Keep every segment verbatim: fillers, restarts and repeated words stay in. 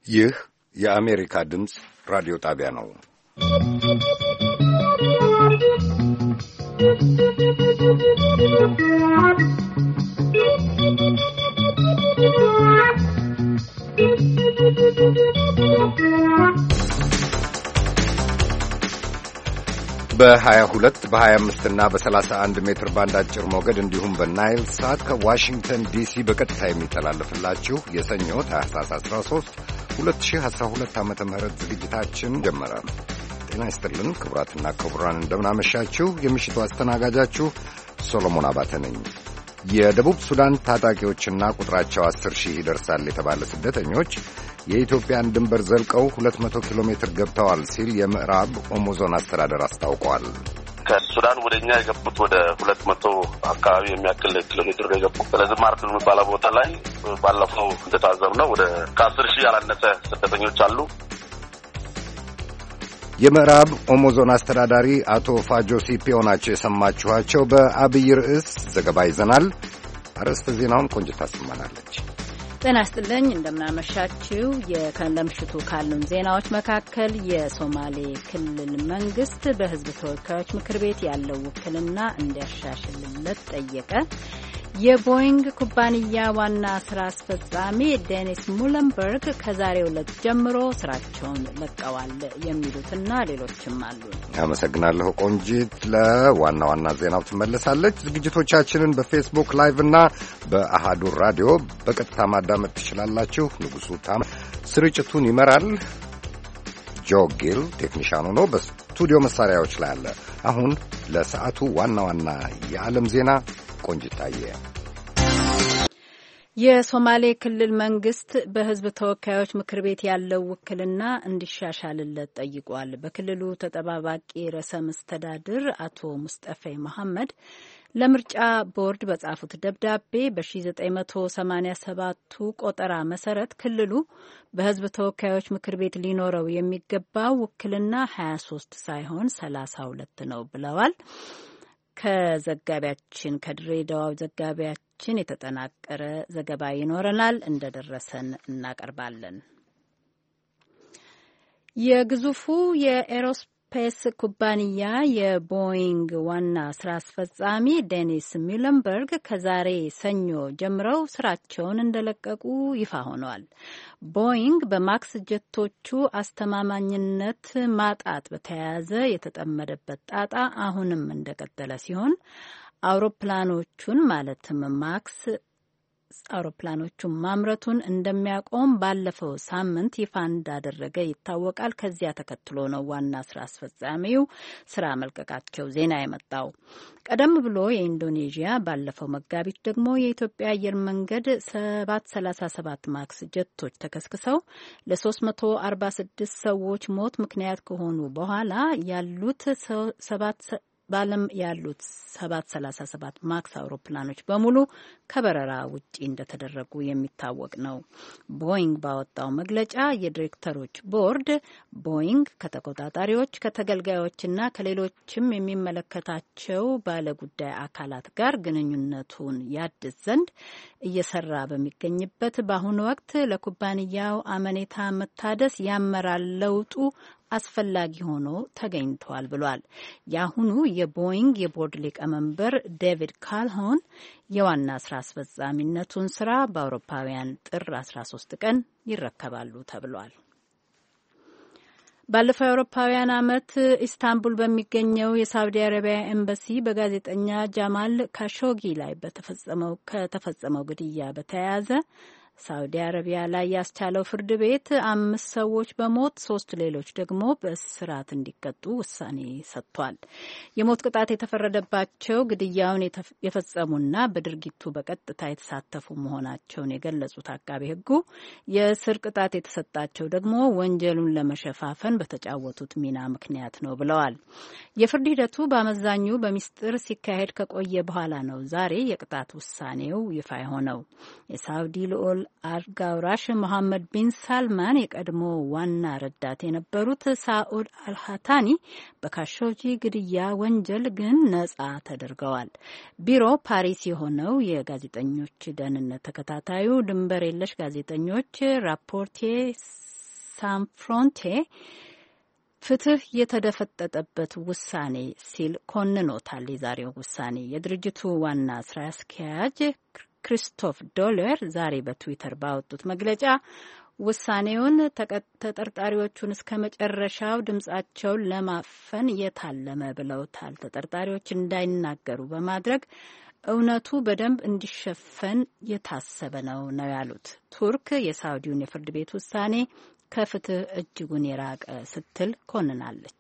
ይህ የአሜሪካ ድምፅ ራዲዮ ጣቢያ ነው። በሀያ ሁለት በሀያ አምስት እና በሰላሳ አንድ ሜትር ባንድ አጭር ሞገድ እንዲሁም በናይል ሳት ከዋሽንግተን ዲሲ በቀጥታ የሚተላለፍላችሁ የሰኞ ታህሳስ አስራ ሶስት ሁለት ሺህ አስራ ሁለት ዓመተ ምህረት ዝግጅታችን ጀመረ። ጤና ይስጥልን ክቡራትና ክቡራን፣ እንደምናመሻችሁ። የምሽቱ አስተናጋጃችሁ ሶሎሞን አባተ ነኝ። የደቡብ ሱዳን ታጣቂዎችና ቁጥራቸው አስር ሺህ ይደርሳል የተባለ ስደተኞች የኢትዮጵያን ድንበር ዘልቀው ሁለት መቶ ኪሎ ሜትር ገብተዋል ሲል የምዕራብ ኦሞ ዞን አስተዳደር አስታውቀዋል። ከሱዳን ወደ እኛ የገቡት ወደ ሁለት መቶ አካባቢ የሚያክል ኪሎ ሜትር ነው የገቡት። ስለዚህ ማርክ የሚባለው ቦታ ላይ ባለፈው እንደታዘብነው ወደ ከአስር ሺህ ያላነሰ ስደተኞች አሉ። የምዕራብ ኦሞ ዞን አስተዳዳሪ አቶ ፋጆ ሲፒዮ ናቸው የሰማችኋቸው። በአብይ ርዕስ ዘገባ ይዘናል። አርዕስተ ዜናውን ቆንጅት ታሰማናለች። ጤና ይስጥልኝ፣ እንደምናመሻችው። የከለምሽቱ ካሉን ዜናዎች መካከል የሶማሌ ክልል መንግስት በሕዝብ ተወካዮች ምክር ቤት ያለው ውክልና እንዲያሻሽልለት ጠየቀ፣ የቦይንግ ኩባንያ ዋና ስራ አስፈጻሚ ዴኒስ ሙለንበርግ ከዛሬው ዕለት ጀምሮ ስራቸውን ለቀዋል፣ የሚሉትና ሌሎችም አሉ። አመሰግናለሁ ቆንጂት። ለዋና ዋና ዜናው ትመለሳለች። ዝግጅቶቻችንን በፌስቡክ ላይቭ እና በአሃዱ ራዲዮ በቀጥታ ማዳመጥ ትችላላችሁ። ንጉሱ ታም ስርጭቱን ይመራል። ጆ ጊል ቴክኒሻኑ ነው። በስቱዲዮ መሳሪያዎች ላይ አለ። አሁን ለሰዓቱ ዋና ዋና የዓለም ዜና ቆንጅታየ። የሶማሌ ክልል መንግስት በሕዝብ ተወካዮች ምክር ቤት ያለው ውክልና እንዲሻሻልለት ጠይቋል። በክልሉ ተጠባባቂ ርዕሰ መስተዳድር አቶ ሙስጠፌ መሐመድ ለምርጫ ቦርድ በጻፉት ደብዳቤ በ1987ቱ ቆጠራ መሰረት ክልሉ በሕዝብ ተወካዮች ምክር ቤት ሊኖረው የሚገባው ውክልና ሀያ ሶስት ሳይሆን ሰላሳ ሁለት ነው ብለዋል። ከዘጋቢያችን ከድሬዳዋው ዘጋቢያችን የተጠናቀረ ዘገባ ይኖረናል፣ እንደደረሰን እናቀርባለን። የግዙፉ የኤሮስፔስ ኩባንያ የቦይንግ ዋና ስራ አስፈጻሚ ዴኒስ ሙለንበርግ ከዛሬ ሰኞ ጀምረው ስራቸውን እንደለቀቁ ይፋ ሆነዋል። ቦይንግ በማክስ ጀቶቹ አስተማማኝነት ማጣት በተያያዘ የተጠመደበት ጣጣ አሁንም እንደቀጠለ ሲሆን አውሮፕላኖቹን ማለትም ማክስ አውሮፕላኖቹን ማምረቱን እንደሚያቆም ባለፈው ሳምንት ይፋ እንዳደረገ ይታወቃል። ከዚያ ተከትሎ ነው ዋና ስራ አስፈጻሚው ስራ መልቀቃቸው ዜና የመጣው። ቀደም ብሎ የኢንዶኔዥያ፣ ባለፈው መጋቢት ደግሞ የኢትዮጵያ አየር መንገድ ሰባት ሰላሳ ሰባት ማክስ ጀቶች ተከስክሰው ለሶስት መቶ አርባ ስድስት ሰዎች ሞት ምክንያት ከሆኑ በኋላ ያሉት ሰባት በዓለም ያሉት ሰባት ሰላሳ ሰባት ማክስ አውሮፕላኖች በሙሉ ከበረራ ውጪ እንደተደረጉ የሚታወቅ ነው። ቦይንግ ባወጣው መግለጫ የዲሬክተሮች ቦርድ ቦይንግ ከተቆጣጣሪዎች፣ ከተገልጋዮችና ከሌሎችም የሚመለከታቸው ባለጉዳይ አካላት ጋር ግንኙነቱን ያድስ ዘንድ እየሰራ በሚገኝበት በአሁኑ ወቅት ለኩባንያው አመኔታ መታደስ ያመራል ለውጡ አስፈላጊ ሆኖ ተገኝቷል ብሏል። የአሁኑ የቦይንግ የቦርድ ሊቀመንበር ዴቪድ ካልሆን የዋና ስራ አስፈጻሚነቱን ስራ በአውሮፓውያን ጥር አስራ ሶስት ቀን ይረከባሉ ተብሏል። ባለፈው የአውሮፓውያን ዓመት ኢስታንቡል በሚገኘው የሳውዲ አረቢያ ኤምባሲ በጋዜጠኛ ጃማል ካሾጊ ላይ በተፈጸመው ከተፈጸመው ግድያ በተያያዘ ሳውዲ አረቢያ ላይ ያስቻለው ፍርድ ቤት አምስት ሰዎች በሞት ሶስት ሌሎች ደግሞ በእስራት እንዲቀጡ ውሳኔ ሰጥቷል። የሞት ቅጣት የተፈረደባቸው ግድያውን የፈጸሙና በድርጊቱ በቀጥታ የተሳተፉ መሆናቸውን የገለጹት አቃቤ ሕጉ የእስር ቅጣት የተሰጣቸው ደግሞ ወንጀሉን ለመሸፋፈን በተጫወቱት ሚና ምክንያት ነው ብለዋል። የፍርድ ሂደቱ በአመዛኙ በሚስጥር ሲካሄድ ከቆየ በኋላ ነው ዛሬ የቅጣት ውሳኔው ይፋ የሆነው። የሳውዲ ልዑል አልጋውራሽ መሐመድ ቢን ሳልማን የቀድሞ ዋና ረዳት የነበሩት ሳኡድ አልሃታኒ በካሾጂ ግድያ ወንጀል ግን ነጻ ተደርገዋል። ቢሮ ፓሪስ የሆነው የጋዜጠኞች ደህንነት ተከታታዩ ድንበር የለሽ ጋዜጠኞች ራፖርቴ ሳን ፍሮንቴ ፍትህ የተደፈጠጠበት ውሳኔ ሲል ኮንኖታል። የዛሬው ውሳኔ የድርጅቱ ዋና ስራ አስኪያጅ ክሪስቶፍ ዶለር ዛሬ በትዊተር ባወጡት መግለጫ ውሳኔውን ተጠርጣሪዎቹን እስከ መጨረሻው ድምጻቸውን ለማፈን የታለመ ብለውታል። ተጠርጣሪዎች እንዳይናገሩ በማድረግ እውነቱ በደንብ እንዲሸፈን የታሰበ ነው ነው ያሉት። ቱርክ የሳውዲውን የፍርድ ቤት ውሳኔ ከፍትህ እጅጉን የራቀ ስትል ኮንናለች።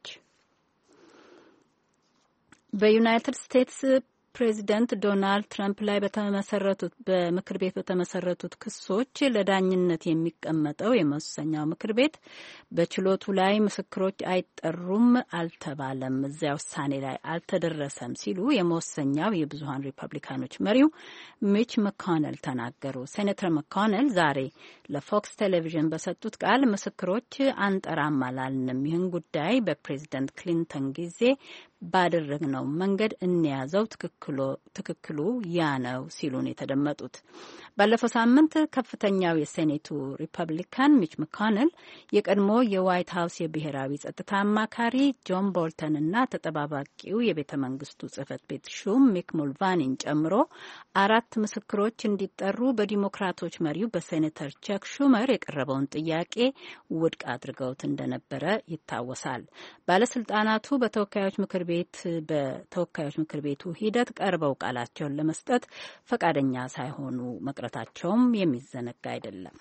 በዩናይትድ ስቴትስ ፕሬዚደንት ዶናልድ ትራምፕ ላይ በተመሰረቱት በምክር ቤት በተመሰረቱት ክሶች ለዳኝነት የሚቀመጠው የመወሰኛው ምክር ቤት በችሎቱ ላይ ምስክሮች አይጠሩም አልተባለም፣ እዚያ ውሳኔ ላይ አልተደረሰም ሲሉ የመወሰኛው የብዙሀን ሪፐብሊካኖች መሪው ሚች መኮነል ተናገሩ። ሴኔተር መኮነል ዛሬ ለፎክስ ቴሌቪዥን በሰጡት ቃል ምስክሮች አንጠራም አላልንም፣ ይህን ጉዳይ በፕሬዚደንት ክሊንተን ጊዜ ባደረግነው መንገድ እንያዘው፣ ትክክሉ ያ ነው ሲሉን የተደመጡት። ባለፈው ሳምንት ከፍተኛው የሴኔቱ ሪፐብሊካን ሚች መኮነል የቀድሞ የዋይት ሀውስ የብሔራዊ ጸጥታ አማካሪ ጆን ቦልተን እና ተጠባባቂው የቤተ መንግስቱ ጽህፈት ቤት ሹም ሚክ ሙልቫኒን ጨምሮ አራት ምስክሮች እንዲጠሩ በዲሞክራቶች መሪው በሴኔተር ቸክ ሹመር የቀረበውን ጥያቄ ውድቅ አድርገውት እንደነበረ ይታወሳል። ባለስልጣናቱ በተወካዮች ምክር ቤት በተወካዮች ምክር ቤቱ ሂደት ቀርበው ቃላቸውን ለመስጠት ፈቃደኛ ሳይሆኑ መቅረታቸውም የሚዘነጋ አይደለም።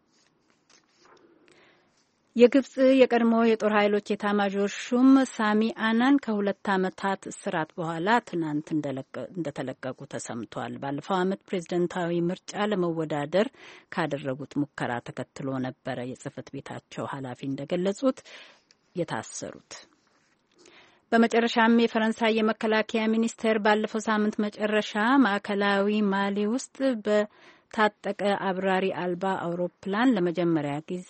የግብጽ የቀድሞ የጦር ኃይሎች ኤታማዦር ሹም ሳሚ አናን ከሁለት ዓመታት እስራት በኋላ ትናንት እንደተለቀቁ ተሰምቷል። ባለፈው ዓመት ፕሬዝደንታዊ ምርጫ ለመወዳደር ካደረጉት ሙከራ ተከትሎ ነበረ የጽህፈት ቤታቸው ኃላፊ እንደገለጹት የታሰሩት። በመጨረሻም የፈረንሳይ የመከላከያ ሚኒስቴር ባለፈው ሳምንት መጨረሻ ማዕከላዊ ማሊ ውስጥ በታጠቀ አብራሪ አልባ አውሮፕላን ለመጀመሪያ ጊዜ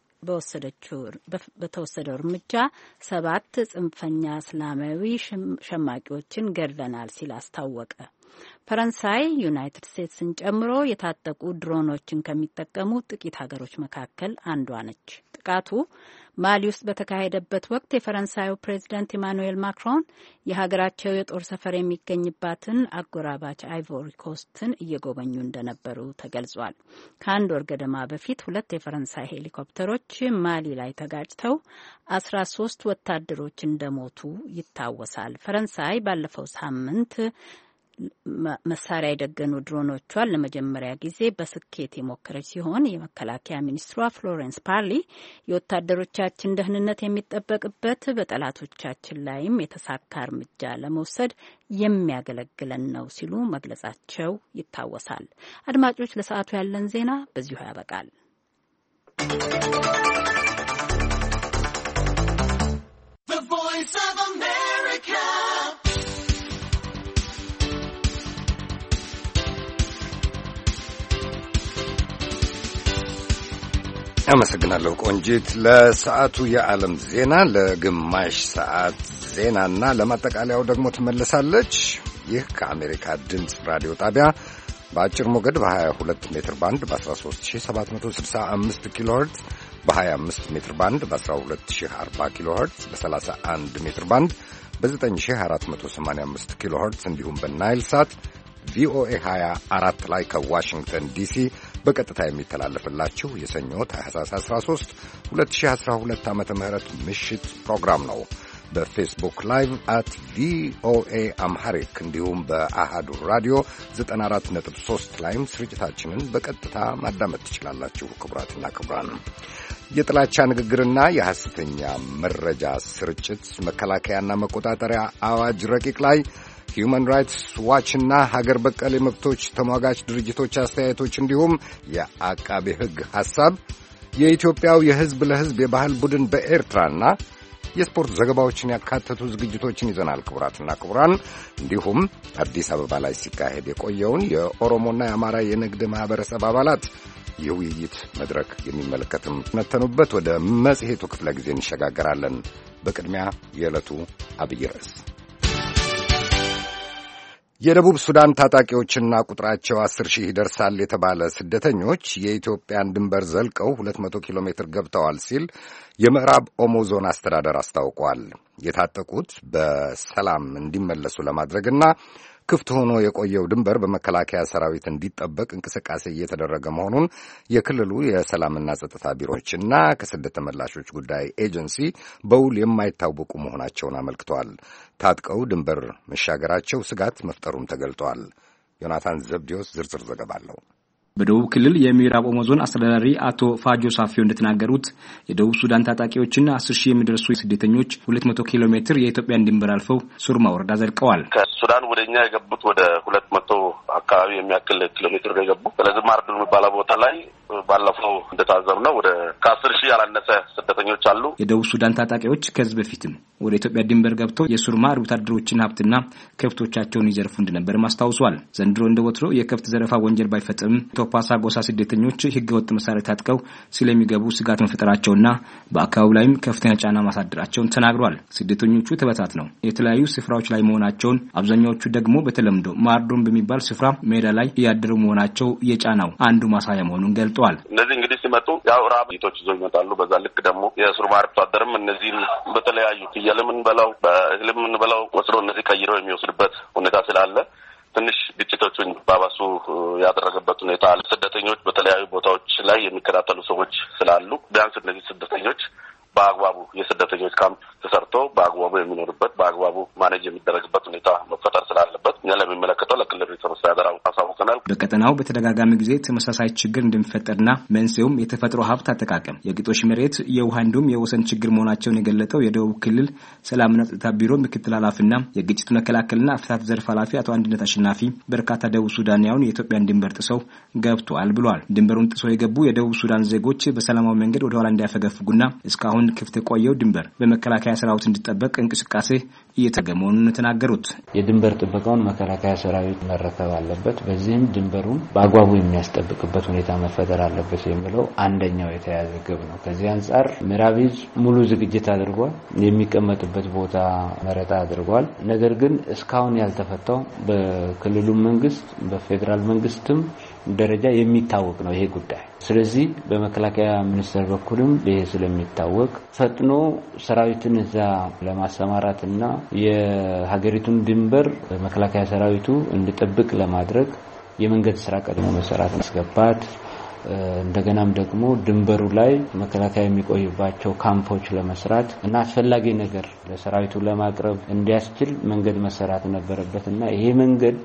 በተወሰደው እርምጃ ሰባት ጽንፈኛ እስላማዊ ሸማቂዎችን ገድለናል ሲል አስታወቀ። ፈረንሳይ ዩናይትድ ስቴትስን ጨምሮ የታጠቁ ድሮኖችን ከሚጠቀሙ ጥቂት ሀገሮች መካከል አንዷ ነች። ጥቃቱ ማሊ ውስጥ በተካሄደበት ወቅት የፈረንሳዩ ፕሬዚዳንት ኢማኑኤል ማክሮን የሀገራቸው የጦር ሰፈር የሚገኝባትን አጎራባች አይቮሪ ኮስትን እየጎበኙ እንደነበሩ ተገልጿል። ከአንድ ወር ገደማ በፊት ሁለት የፈረንሳይ ሄሊኮፕተሮች ማሊ ላይ ተጋጭተው አስራ ሶስት ወታደሮች እንደሞቱ ይታወሳል። ፈረንሳይ ባለፈው ሳምንት መሳሪያ የደገኑ ድሮኖቿን ለመጀመሪያ ጊዜ በስኬት የሞከረች ሲሆን የመከላከያ ሚኒስትሯ ፍሎረንስ ፓርሊ የወታደሮቻችን ደህንነት የሚጠበቅበት በጠላቶቻችን ላይም የተሳካ እርምጃ ለመውሰድ የሚያገለግለን ነው ሲሉ መግለጻቸው ይታወሳል። አድማጮች፣ ለሰዓቱ ያለን ዜና በዚሁ ያበቃል። አመሰግናለሁ ቆንጂት። ለሰዓቱ የዓለም ዜና ለግማሽ ሰዓት ዜናና ለማጠቃለያው ደግሞ ትመለሳለች። ይህ ከአሜሪካ ድምፅ ራዲዮ ጣቢያ በአጭር ሞገድ በ22 ሜትር ባንድ በ13765 ኪሎ ሄርትዝ በ25 ሜትር ባንድ በ12040 ኪሎ ሄርትዝ በ31 ሜትር ባንድ በ9485 ኪሎ ሄርትዝ እንዲሁም በናይል ሳት ቪኦኤ ሀያ አራት ላይ ከዋሽንግተን ዲሲ በቀጥታ የሚተላለፍላችሁ የሰኞ ታህሳስ አስራ ሦስት ሁለት ሺህ አስራ ሁለት ዓመተ ምህረት ምሽት ፕሮግራም ነው። በፌስቡክ ላይቭ አት ቪኦኤ አምሃሪክ እንዲሁም በአሃዱ ራዲዮ ዘጠና አራት ነጥብ ሦስት ላይም ስርጭታችንን በቀጥታ ማዳመጥ ትችላላችሁ። ክቡራትና ክቡራን፣ የጥላቻ ንግግርና የሐሰተኛ መረጃ ስርጭት መከላከያና መቆጣጠሪያ አዋጅ ረቂቅ ላይ ሂዩማን ራይትስ ዋችና ሀገር በቀል የመብቶች ተሟጋች ድርጅቶች አስተያየቶች እንዲሁም የአቃቤ ሕግ ሐሳብ፣ የኢትዮጵያው የሕዝብ ለሕዝብ የባህል ቡድን በኤርትራና የስፖርት ዘገባዎችን ያካተቱ ዝግጅቶችን ይዘናል። ክቡራትና ክቡራን፣ እንዲሁም አዲስ አበባ ላይ ሲካሄድ የቆየውን የኦሮሞና የአማራ የንግድ ማህበረሰብ አባላት የውይይት መድረክ የሚመለከትም ነተኑበት ወደ መጽሔቱ ክፍለ ጊዜ እንሸጋገራለን። በቅድሚያ የዕለቱ አብይ ርዕስ የደቡብ ሱዳን ታጣቂዎችና ቁጥራቸው አስር ሺህ ይደርሳል የተባለ ስደተኞች የኢትዮጵያን ድንበር ዘልቀው ሁለት መቶ ኪሎ ሜትር ገብተዋል ሲል የምዕራብ ኦሞ ዞን አስተዳደር አስታውቋል። የታጠቁት በሰላም እንዲመለሱ ለማድረግና ክፍት ሆኖ የቆየው ድንበር በመከላከያ ሰራዊት እንዲጠበቅ እንቅስቃሴ እየተደረገ መሆኑን የክልሉ የሰላምና ጸጥታ ቢሮዎችና ከስደት ተመላሾች ጉዳይ ኤጀንሲ በውል የማይታወቁ መሆናቸውን አመልክተዋል። ታጥቀው ድንበር መሻገራቸው ስጋት መፍጠሩም ተገልጧል። ዮናታን ዘብዲዮስ ዝርዝር ዘገባ አለው። በደቡብ ክልል የምዕራብ ኦሞ ዞን አስተዳዳሪ አቶ ፋጆ ሳፊዮ እንደተናገሩት የደቡብ ሱዳን ታጣቂዎችና አስር ሺህ የሚደርሱ ስደተኞች ሁለት መቶ ኪሎ ሜትር የኢትዮጵያን ድንበር አልፈው ሱርማ ወረዳ ዘልቀዋል። ከሱዳን ወደኛ የገቡት ወደ ሁለት መቶ አካባቢ የሚያክል ኪሎ ሜትር የገቡ ስለዚህ ማርዱ የሚባለው ቦታ ላይ ባለፈው እንደታዘብነው ወደ ከአስር ሺህ ያላነሰ ስደተኞች አሉ። የደቡብ ሱዳን ታጣቂዎች ከዚህ በፊትም ወደ ኢትዮጵያ ድንበር ገብተው የሱርማ አርብቶ አደሮችን ሀብትና ከብቶቻቸውን ይዘርፉ እንደነበር ማስታውሷል። ዘንድሮ እንደወትሮ የከብት ዘረፋ ወንጀል ባይፈጸምም ቶፓሳ ጎሳ ስደተኞች ህገወጥ መሳሪያ ታጥቀው ስለሚገቡ ስጋት መፈጠራቸውና በአካባቢው ላይም ከፍተኛ ጫና ማሳደራቸውን ተናግሯል። ስደተኞቹ ተበታትነው የተለያዩ ስፍራዎች ላይ መሆናቸውን፣ አብዛኛዎቹ ደግሞ በተለምዶ ማርዶን በሚባል ስፍራ ሜዳ ላይ ያደሩ መሆናቸው የጫናው አንዱ ማሳያ መሆኑን ገልጠዋል። እነዚህ እንግዲህ ሲመጡ ያው ራብ ይቶች ይዘው ይመጣሉ። በዛ ልክ ደግሞ የሱርማ አርብቶ አደርም እነዚህን በተለያዩ ፍየልም እንበላው በእህልም እንበላው ወስዶ እነዚህ ቀይረው የሚወስድበት ሁኔታ ስላለ ትንሽ ግጭቶችን ባባሱ ያደረገበት ሁኔታ አለ። ስደተኞች በተለያዩ ቦታዎች ላይ የሚከታተሉ ሰዎች ስላሉ ቢያንስ እነዚህ ስደተኞች በአግባቡ የስደተኞች ካምፕ ተሰርቶ በአግባቡ የሚኖርበት በአግባቡ ማኔጅ የሚደረግበት ሁኔታ መፈጠር ስላለበት እኛ ለሚመለከተው ለክልል ርዕሰ መስተዳድር አሳውቀናል። በቀጠናው በተደጋጋሚ ጊዜ ተመሳሳይ ችግር እንደሚፈጠርና መንስኤውም የተፈጥሮ ሀብት አጠቃቀም፣ የግጦሽ መሬት፣ የውሃ እንዲሁም የወሰን ችግር መሆናቸውን የገለጠው የደቡብ ክልል ሰላምና ጸጥታ ቢሮ ምክትል ኃላፊና የግጭት መከላከልና ፍትሐት ዘርፍ ኃላፊ አቶ አንድነት አሸናፊ በርካታ ደቡብ ሱዳናውያን የኢትዮጵያን ድንበር ጥሰው ገብተዋል ብሏል። ድንበሩን ጥሰው የገቡ የደቡብ ሱዳን ዜጎች በሰላማዊ መንገድ ወደ ኋላ እንዲያፈገፍጉና እስካሁን ክፍት የቆየው ድንበር በመከላከያ ሰራዊት እንዲጠበቅ እንቅስቃሴ እየተደረገ መሆኑን ተናገሩት። የድንበር ጥበቃውን መከላከያ ሰራዊት መረከብ አለበት፣ በዚህም ድንበሩን በአግባቡ የሚያስጠብቅበት ሁኔታ መፈጠር አለበት የሚለው አንደኛው የተያዘ ግብ ነው። ከዚህ አንጻር ምዕራብ ዕዝ ሙሉ ዝግጅት አድርጓል። የሚቀመጥበት ቦታ መረጣ አድርጓል። ነገር ግን እስካሁን ያልተፈታው በክልሉ መንግስት በፌደራል መንግስትም ደረጃ የሚታወቅ ነው ይሄ ጉዳይ። ስለዚህ በመከላከያ ሚኒስቴር በኩልም ይሄ ስለሚታወቅ ፈጥኖ ሰራዊትን እዛ ለማሰማራትና የሀገሪቱን ድንበር መከላከያ ሰራዊቱ እንዲጠብቅ ለማድረግ የመንገድ ስራ ቀድሞ መሰራት ማስገባት፣ እንደገናም ደግሞ ድንበሩ ላይ መከላከያ የሚቆይባቸው ካምፖች ለመስራት እና አስፈላጊ ነገር ለሰራዊቱ ለማቅረብ እንዲያስችል መንገድ መሰራት ነበረበትና ይሄ መንገድ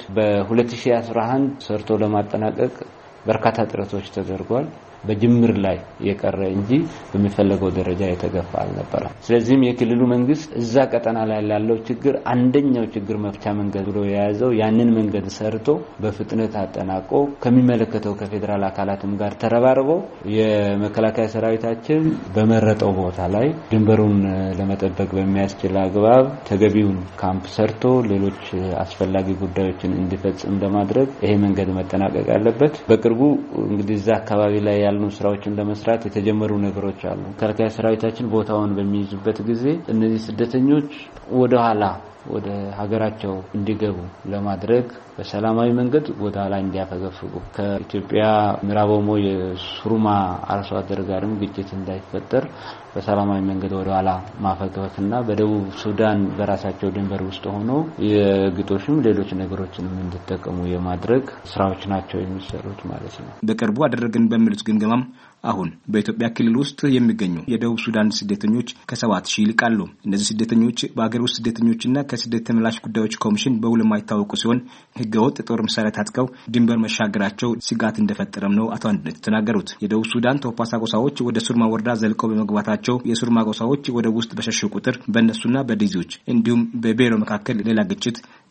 በ2011 ሰርቶ ለማጠናቀቅ በርካታ ጥረቶች ተደርጓል። በጅምር ላይ የቀረ እንጂ በሚፈለገው ደረጃ የተገፋ አልነበረም። ስለዚህም የክልሉ መንግስት እዛ ቀጠና ላይ ያለው ችግር አንደኛው ችግር መፍቻ መንገድ ብሎ የያዘው ያንን መንገድ ሰርቶ በፍጥነት አጠናቆ ከሚመለከተው ከፌደራል አካላትም ጋር ተረባርቦ የመከላከያ ሰራዊታችን በመረጠው ቦታ ላይ ድንበሩን ለመጠበቅ በሚያስችል አግባብ ተገቢውን ካምፕ ሰርቶ ሌሎች አስፈላጊ ጉዳዮችን እንዲፈጽም ለማድረግ ይሄ መንገድ መጠናቀቅ አለበት። በቅርቡ እንግዲህ እዛ አካባቢ ላይ ያሉ ስራዎችን ለመስራት የተጀመሩ ነገሮች አሉ። መከላከያ ሰራዊታችን ቦታውን በሚይዝበት ጊዜ እነዚህ ስደተኞች ወደ ኋላ ወደ ሀገራቸው እንዲገቡ ለማድረግ በሰላማዊ መንገድ ወደ ኋላ እንዲያፈገፍጉ ከኢትዮጵያ ምዕራብ ኦሞ የሱሩማ አርሶ አደር ጋርም ግጭት እንዳይፈጠር በሰላማዊ መንገድ ወደ ኋላ ማፈግፈግና በደቡብ ሱዳን በራሳቸው ድንበር ውስጥ ሆኖ የግጦሽም ሌሎች ነገሮችንም እንዲጠቀሙ የማድረግ ስራዎች ናቸው የሚሰሩት ማለት ነው። በቅርቡ አደረግን በሚሉት ግምገማም አሁን በኢትዮጵያ ክልል ውስጥ የሚገኙ የደቡብ ሱዳን ስደተኞች ከሰባት ሺህ ይልቃሉ። እነዚህ ስደተኞች በአገር ውስጥ ስደተኞችና ከስደት ተመላሽ ጉዳዮች ኮሚሽን በውል የማይታወቁ ሲሆን ህገወጥ ጦር መሳሪያ ታጥቀው ድንበር መሻገራቸው ስጋት እንደፈጠረም ነው አቶ አንድነት ተናገሩት። የደቡብ ሱዳን ቶፓሳ ጎሳዎች ወደ ሱርማ ወረዳ ዘልቀው በመግባታቸው የሱርማ ጎሳዎች ወደ ውስጥ በሸሹ ቁጥር በእነሱና በዲዚዎች እንዲሁም በቤሮ መካከል ሌላ ግጭት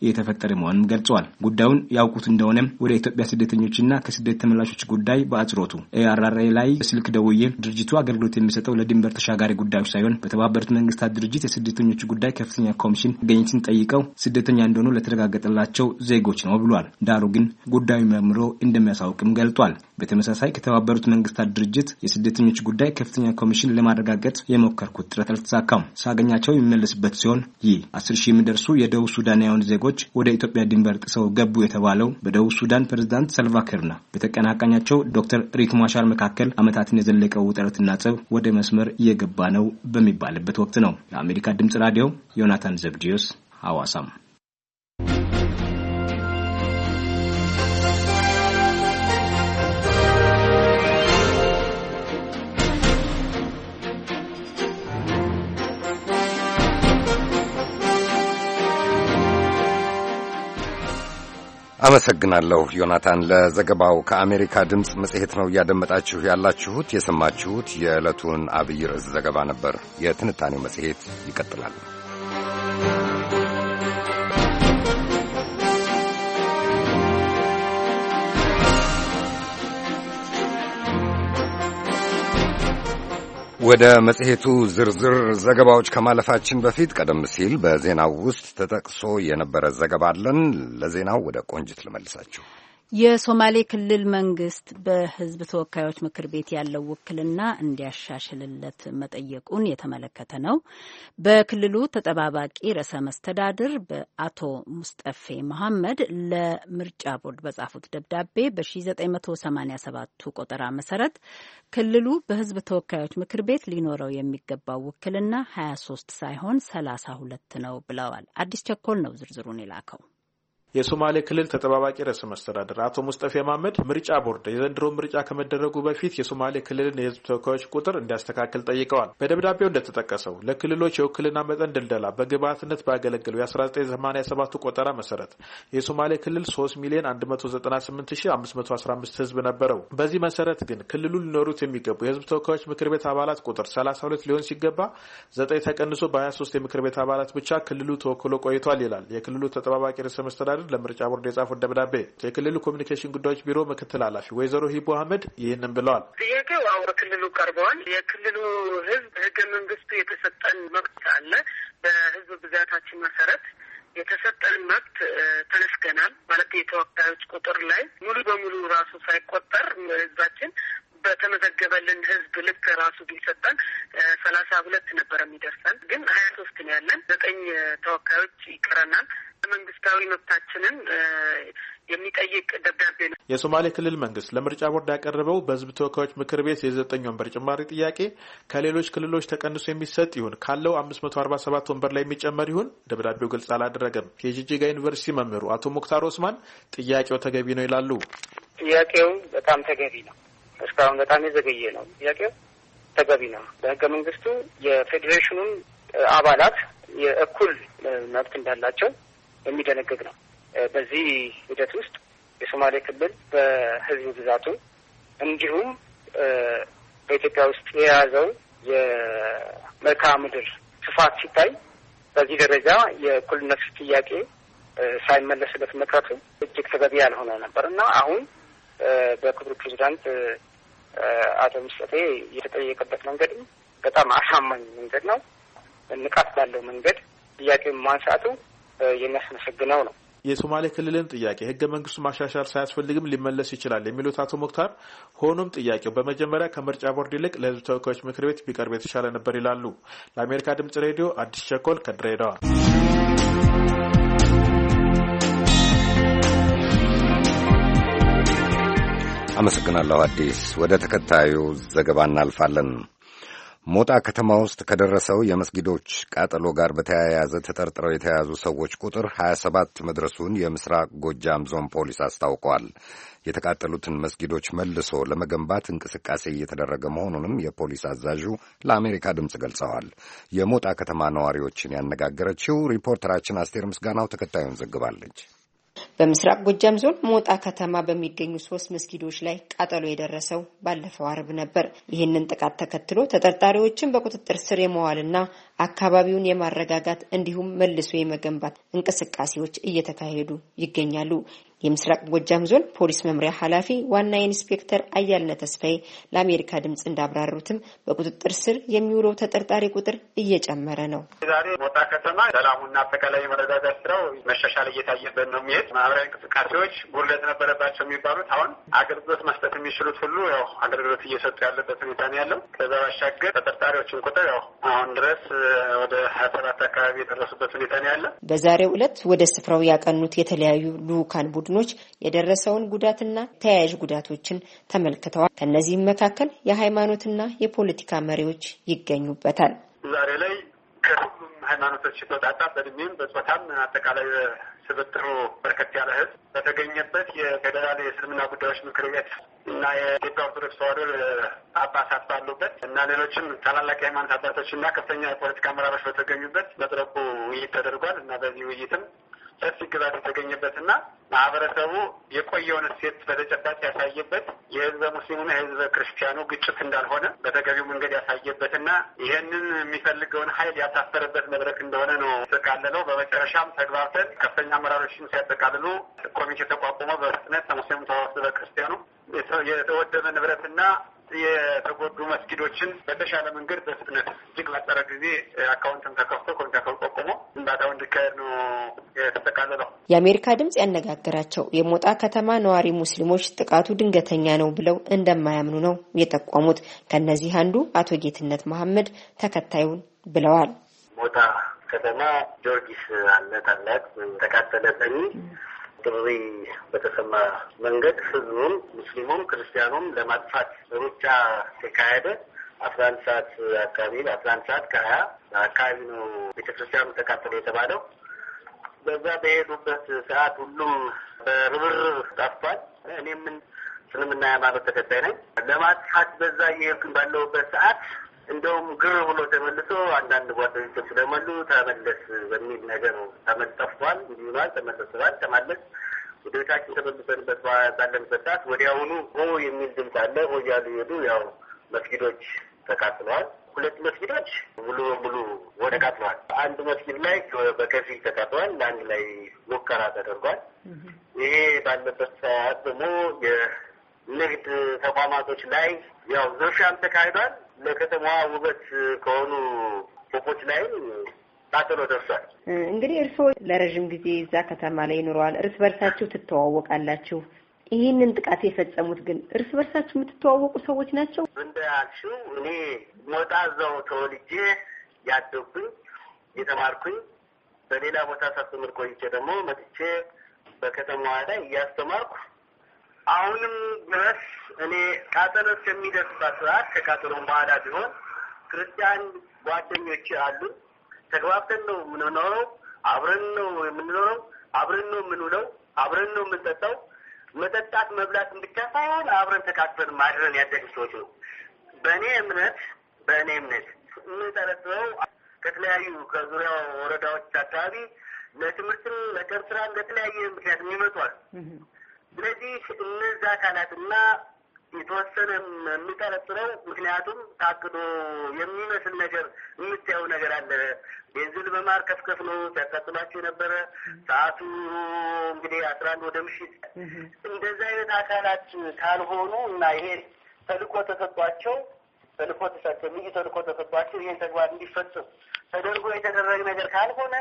የተፈጠረ መሆኑን ገልጸዋል። ጉዳዩን ያውቁት እንደሆነ ወደ ኢትዮጵያ ስደተኞችና ከስደት ተመላሾች ጉዳይ በአጽሮቱ ኤአርአርኤ ላይ ስልክ ደውዬ ድርጅቱ አገልግሎት የሚሰጠው ለድንበር ተሻጋሪ ጉዳዮች ሳይሆን በተባበሩት መንግስታት ድርጅት የስደተኞች ጉዳይ ከፍተኛ ኮሚሽን ገኝትን ጠይቀው ስደተኛ እንደሆኑ ለተረጋገጠላቸው ዜጎች ነው ብሏል። ዳሩ ግን ጉዳዩ መርምሮ እንደሚያሳውቅም ገልጧል። በተመሳሳይ ከተባበሩት መንግስታት ድርጅት የስደተኞች ጉዳይ ከፍተኛ ኮሚሽን ለማረጋገጥ የሞከርኩት ጥረት አልተሳካም። ሳገኛቸው የሚመለስበት ሲሆን ይህ አስር ሺህ የሚደርሱ የደቡብ ሱዳናውያን ዜጎች ወደ ኢትዮጵያ ድንበር ጥሰው ገቡ የተባለው በደቡብ ሱዳን ፕሬዝዳንት ሳልቫኪርና በተቀናቃኛቸው ዶክተር ሪክ ማቻር መካከል አመታትን የዘለቀው ውጥረትና ጸብ ወደ መስመር እየገባ ነው በሚባልበት ወቅት ነው። ለአሜሪካ ድምጽ ራዲዮ ዮናታን ዘብዲዮስ ሐዋሳም። አመሰግናለሁ ዮናታን ለዘገባው። ከአሜሪካ ድምጽ መጽሔት ነው ያደመጣችሁ ያላችሁት። የሰማችሁት የዕለቱን አብይ ርዕስ ዘገባ ነበር። የትንታኔው መጽሔት ይቀጥላል። ወደ መጽሔቱ ዝርዝር ዘገባዎች ከማለፋችን በፊት ቀደም ሲል በዜናው ውስጥ ተጠቅሶ የነበረ ዘገባ አለን። ለዜናው ወደ ቆንጅት ልመልሳችሁ። የሶማሌ ክልል መንግስት በሕዝብ ተወካዮች ምክር ቤት ያለው ውክልና እንዲያሻሽልለት መጠየቁን የተመለከተ ነው። በክልሉ ተጠባባቂ ርዕሰ መስተዳድር በአቶ ሙስጠፌ መሐመድ ለምርጫ ቦርድ በጻፉት ደብዳቤ በ1987 ቆጠራ መሰረት ክልሉ በሕዝብ ተወካዮች ምክር ቤት ሊኖረው የሚገባው ውክልና ሀያ ሶስት ሳይሆን ሰላሳ ሁለት ነው ብለዋል። አዲስ ቸኮል ነው ዝርዝሩን የላከው። የሶማሌ ክልል ተጠባባቂ ርዕሰ መስተዳድር አቶ ሙስጠፌ መሐመድ ምርጫ ቦርድ የዘንድሮ ምርጫ ከመደረጉ በፊት የሶማሌ ክልልን የህዝብ ተወካዮች ቁጥር እንዲያስተካክል ጠይቀዋል። በደብዳቤው እንደተጠቀሰው ለክልሎች የውክልና መጠን ድልደላ በግብዓትነት ባገለገለው የ1987 ቆጠራ መሰረት የሶማሌ ክልል ሶስት ሚሊዮን አንድ መቶ ዘጠና ስምንት ሺህ አምስት መቶ አስራ አምስት ህዝብ ነበረው። በዚህ መሰረት ግን ክልሉ ሊኖሩት የሚገቡ የህዝብ ተወካዮች ምክር ቤት አባላት ቁጥር ሰላሳ ሁለት ሊሆን ሲገባ ዘጠኝ ተቀንሶ በሀያ ሶስት የምክር ቤት አባላት ብቻ ክልሉ ተወክሎ ቆይቷል ይላል የክልሉ ተጠባባቂ ርዕሰ መስተዳድር ለምርጫ ቦርድ የጻፉት ደብዳቤ። የክልሉ ኮሚኒኬሽን ጉዳዮች ቢሮ ምክትል ኃላፊ ወይዘሮ ሂቦ አህመድ ይህንን ብለዋል። ጥያቄው አሁን ክልሉ ቀርበዋል። የክልሉ ህዝብ ህገ መንግስቱ የተሰጠን መብት አለ። በህዝብ ብዛታችን መሰረት የተሰጠን መብት ተነስገናል ማለት የተወካዮች ቁጥር ላይ ሙሉ በሙሉ ራሱ ሳይቆጠር ህዝባችን በተመዘገበልን ህዝብ ልክ ራሱ ቢሰጠን ሰላሳ ሁለት ነበር የሚደርሰን፣ ግን ሀያ ሶስት ነው ያለን። ዘጠኝ ተወካዮች ይቀረናል። መንግስታዊ መብታችንን የሚጠይቅ ደብዳቤ ነው። የሶማሌ ክልል መንግስት ለምርጫ ቦርድ ያቀረበው በህዝብ ተወካዮች ምክር ቤት የዘጠኝ ወንበር ጭማሪ ጥያቄ ከሌሎች ክልሎች ተቀንሶ የሚሰጥ ይሁን ካለው አምስት መቶ አርባ ሰባት ወንበር ላይ የሚጨመር ይሁን ደብዳቤው ግልጽ አላደረገም። የጂጂጋ ዩኒቨርሲቲ መምህሩ አቶ ሙክታር ኦስማን ጥያቄው ተገቢ ነው ይላሉ። ጥያቄው በጣም ተገቢ ነው። እስካሁን በጣም የዘገየ ነው። ጥያቄው ተገቢ ነው። በህገ መንግስቱ የፌዴሬሽኑን አባላት የእኩል መብት እንዳላቸው የሚደነግግ ነው። በዚህ ሂደት ውስጥ የሶማሌ ክልል በህዝብ ብዛቱ እንዲሁም በኢትዮጵያ ውስጥ የያዘው የመልክዓ ምድር ስፋት ሲታይ በዚህ ደረጃ የእኩልነት ጥያቄ ሳይመለስለት መቅረቱ እጅግ ተገቢ ያልሆነ ነበር እና አሁን በክቡር ፕሬዚዳንት አቶ ሙስጠፌ የተጠየቀበት መንገድም በጣም አሳማኝ መንገድ ነው። ንቃት ባለው መንገድ ጥያቄውን ማንሳቱ የሚያስመሰግነው ነው። የሶማሌ ክልልን ጥያቄ ህገ መንግስቱ ማሻሻል ሳያስፈልግም ሊመለስ ይችላል የሚሉት አቶ ሙክታር፣ ሆኖም ጥያቄው በመጀመሪያ ከምርጫ ቦርድ ይልቅ ለህዝብ ተወካዮች ምክር ቤት ቢቀርብ የተሻለ ነበር ይላሉ። ለአሜሪካ ድምጽ ሬዲዮ አዲስ ቸኮል ከድሬዳዋ። አመሰግናለሁ አዲስ። ወደ ተከታዩ ዘገባ እናልፋለን። ሞጣ ከተማ ውስጥ ከደረሰው የመስጊዶች ቃጠሎ ጋር በተያያዘ ተጠርጥረው የተያዙ ሰዎች ቁጥር ሀያ ሰባት መድረሱን የምስራቅ ጎጃም ዞን ፖሊስ አስታውቋል። የተቃጠሉትን መስጊዶች መልሶ ለመገንባት እንቅስቃሴ እየተደረገ መሆኑንም የፖሊስ አዛዡ ለአሜሪካ ድምፅ ገልጸዋል። የሞጣ ከተማ ነዋሪዎችን ያነጋገረችው ሪፖርተራችን አስቴር ምስጋናው ተከታዩን ዘግባለች። በምስራቅ ጎጃም ዞን ሞጣ ከተማ በሚገኙ ሶስት መስጊዶች ላይ ቃጠሎ የደረሰው ባለፈው አርብ ነበር። ይህንን ጥቃት ተከትሎ ተጠርጣሪዎችን በቁጥጥር ስር የመዋልና አካባቢውን የማረጋጋት እንዲሁም መልሶ የመገንባት እንቅስቃሴዎች እየተካሄዱ ይገኛሉ። የምስራቅ ጎጃም ዞን ፖሊስ መምሪያ ኃላፊ ዋና ኢንስፔክተር አያልነ ተስፋዬ ለአሜሪካ ድምጽ እንዳብራሩትም በቁጥጥር ስር የሚውለው ተጠርጣሪ ቁጥር እየጨመረ ነው። ዛሬ ሞጣ ከተማ ሰላሙና አጠቃላይ መረጋጋት ስራው መሻሻል እየታየበት ነው የሚሄድ ማህበራዊ እንቅስቃሴዎች ጉድለት ነበረባቸው የሚባሉት አሁን አገልግሎት መስጠት የሚችሉት ሁሉ ያው አገልግሎት እየሰጡ ያለበት ሁኔታ ነው ያለው። ከዛ ባሻገር ተጠርጣሪዎችን ቁጥር ያው አሁን ድረስ ወደ ሀያ ሰባት አካባቢ የደረሱበት ሁኔታ ነው ያለው። በዛሬው ዕለት ወደ ስፍራው ያቀኑት የተለያዩ ልኡካን ቡድኖች የደረሰውን ጉዳትና ተያያዥ ጉዳቶችን ተመልክተዋል። ከነዚህም መካከል የሃይማኖትና የፖለቲካ መሪዎች ይገኙበታል። ዛሬ ላይ ከሁሉም ሃይማኖቶች የተወጣጣ በእድሜም በጾታም አጠቃላይ ስብጥሩ በርከት ያለ ህዝብ በተገኘበት የፌዴራል የእስልምና ጉዳዮች ምክር ቤት እና የኢትዮጵያ ኦርቶዶክስ ተዋሕዶ ጳጳሳት ባሉበት እና ሌሎችም ታላላቅ የሃይማኖት አባቶችና ከፍተኛ የፖለቲካ አመራሮች በተገኙበት መድረኩ ውይይት ተደርጓል እና በዚህ ውይይትም ሰፊ ግባት የተገኘበትና ማህበረሰቡ የቆየውን እሴት በተጨባጭ ያሳየበት የህዝበ ሙስሊሙና የህዝበ ክርስቲያኑ ግጭት እንዳልሆነ በተገቢው መንገድ ያሳየበትና ይሄንን የሚፈልገውን ኃይል ያሳፈረበት መድረክ እንደሆነ ነው ተቃለለው። በመጨረሻም ተግባብተን ከፍተኛ አመራሮችን ሲያጠቃልሉ ኮሚቴ ተቋቁሞ በፍጥነት ሙስሊሙ ተዋሕዶ ክርስቲያኑ የተወደመ ንብረትና የተጎዱ መስጊዶችን በተሻለ መንገድ በፍጥነት እጅግ ባጠረ ጊዜ አካውንትም ተከፍቶ ኮሚቴ ተቋቁሞ ግንባታው እንዲካሄድ ነው የተጠቃለለው። የአሜሪካ ድምጽ ያነጋገራቸው የሞጣ ከተማ ነዋሪ ሙስሊሞች ጥቃቱ ድንገተኛ ነው ብለው እንደማያምኑ ነው የጠቆሙት። ከነዚህ አንዱ አቶ ጌትነት መሐመድ ተከታዩን ብለዋል። ሞጣ ከተማ ጆርጊስ አለ ታላቅ ተቃጠለ በሚል ጥሪ በተሰማ መንገድ ህዝቡም ሙስሊሙም ክርስቲያኑም ለማጥፋት ሩጫ ተካሄደ። አስራ አንድ ሰዓት አካባቢ አስራ አንድ ሰዓት ከሀያ አካባቢ ነው ቤተክርስቲያኑ ተቃጠለ የተባለው። በዛ በሄዱበት ሰዓት ሁሉም በርብርብ ጠፍቷል። እኔም እስልምና ሃይማኖት ተከታይ ነኝ። ለማጥፋት በዛ እየሄድኩኝ ባለሁበት ሰዓት እንደውም ግር ብሎ ተመልሶ አንዳንድ ጓደኞች ስለመሉ ተመለስ በሚል ነገር ተመልጠፍቷል። እንዲሆናል ተመለስዋል ተማለስ ወደ ቤታችን ተመልሰንበት ባለንበት ሰዓት ወዲያውኑ ሆ የሚል ድምፅ አለ። ሆ እያሉ ሄዱ። ያው መስጊዶች ተቃጥለዋል። ሁለት መስጊዶች ሙሉ በሙሉ ተቃጥለዋል። አንድ መስጊድ ላይ በከፊል ተቃጥለዋል። አንድ ላይ ሙከራ ተደርጓል። ይሄ ባለበት ሰዓት ደግሞ የንግድ ተቋማቶች ላይ ያው ዝርፊያም ተካሂዷል። ለከተማዋ ውበት ከሆኑ ፎቆች ላይ ቃጠሎ ደርሷል። እንግዲህ እርስዎ ለረጅም ጊዜ እዛ ከተማ ላይ ኖረዋል። እርስ በርሳችሁ ትተዋወቃላችሁ። ይህንን ጥቃት የፈጸሙት ግን እርስ በርሳችሁ የምትተዋወቁ ሰዎች ናቸው? እንዳልሽው እኔ ሞጣ እዛው ተወልጄ ያደግኩኝ የተማርኩኝ፣ በሌላ ቦታ ሳስተምር ቆይቼ ደግሞ መጥቼ በከተማዋ ላይ እያስተማርኩ አሁንም ድረስ እኔ ቃጠሎ የሚደርስባት ሰዓት ከቃጠሎም በኋላ ቢሆን ክርስቲያን ጓደኞች አሉ። ተግባብተን ነው የምንኖረው፣ አብረን ነው የምንኖረው፣ አብረን ነው የምንውለው፣ አብረን ነው የምንጠጣው። መጠጣት መብላትን ብቻ ሳይሆን አብረን ተቃቅፈን ማድረን ያደግ ሰዎች ነው። በእኔ እምነት በእኔ እምነት የምንጠረጥረው ከተለያዩ ከዙሪያው ወረዳዎች አካባቢ ለትምህርትም ለቀን ስራ ለተለያየ ምክንያት የሚመጧል። ስለዚህ እነዚህ አካላትና የተወሰነ የሚጠረጥረው ምክንያቱም ታቅዶ የሚመስል ነገር የምታየው ነገር አለ። ቤንዚን በማርከፍከፍ ነው ሲያቃጥሏቸው የነበረ። ሰዓቱ እንግዲህ አስራ አንድ ወደ ምሽት እንደዚህ አይነት አካላት ካልሆኑ እና ይሄ ተልእኮ ተሰጧቸው ተልእኮ ተሰጧቸው ልዩ ተልእኮ ተሰጧቸው ይሄን ተግባር እንዲፈጽም ተደርጎ የተደረገ ነገር ካልሆነ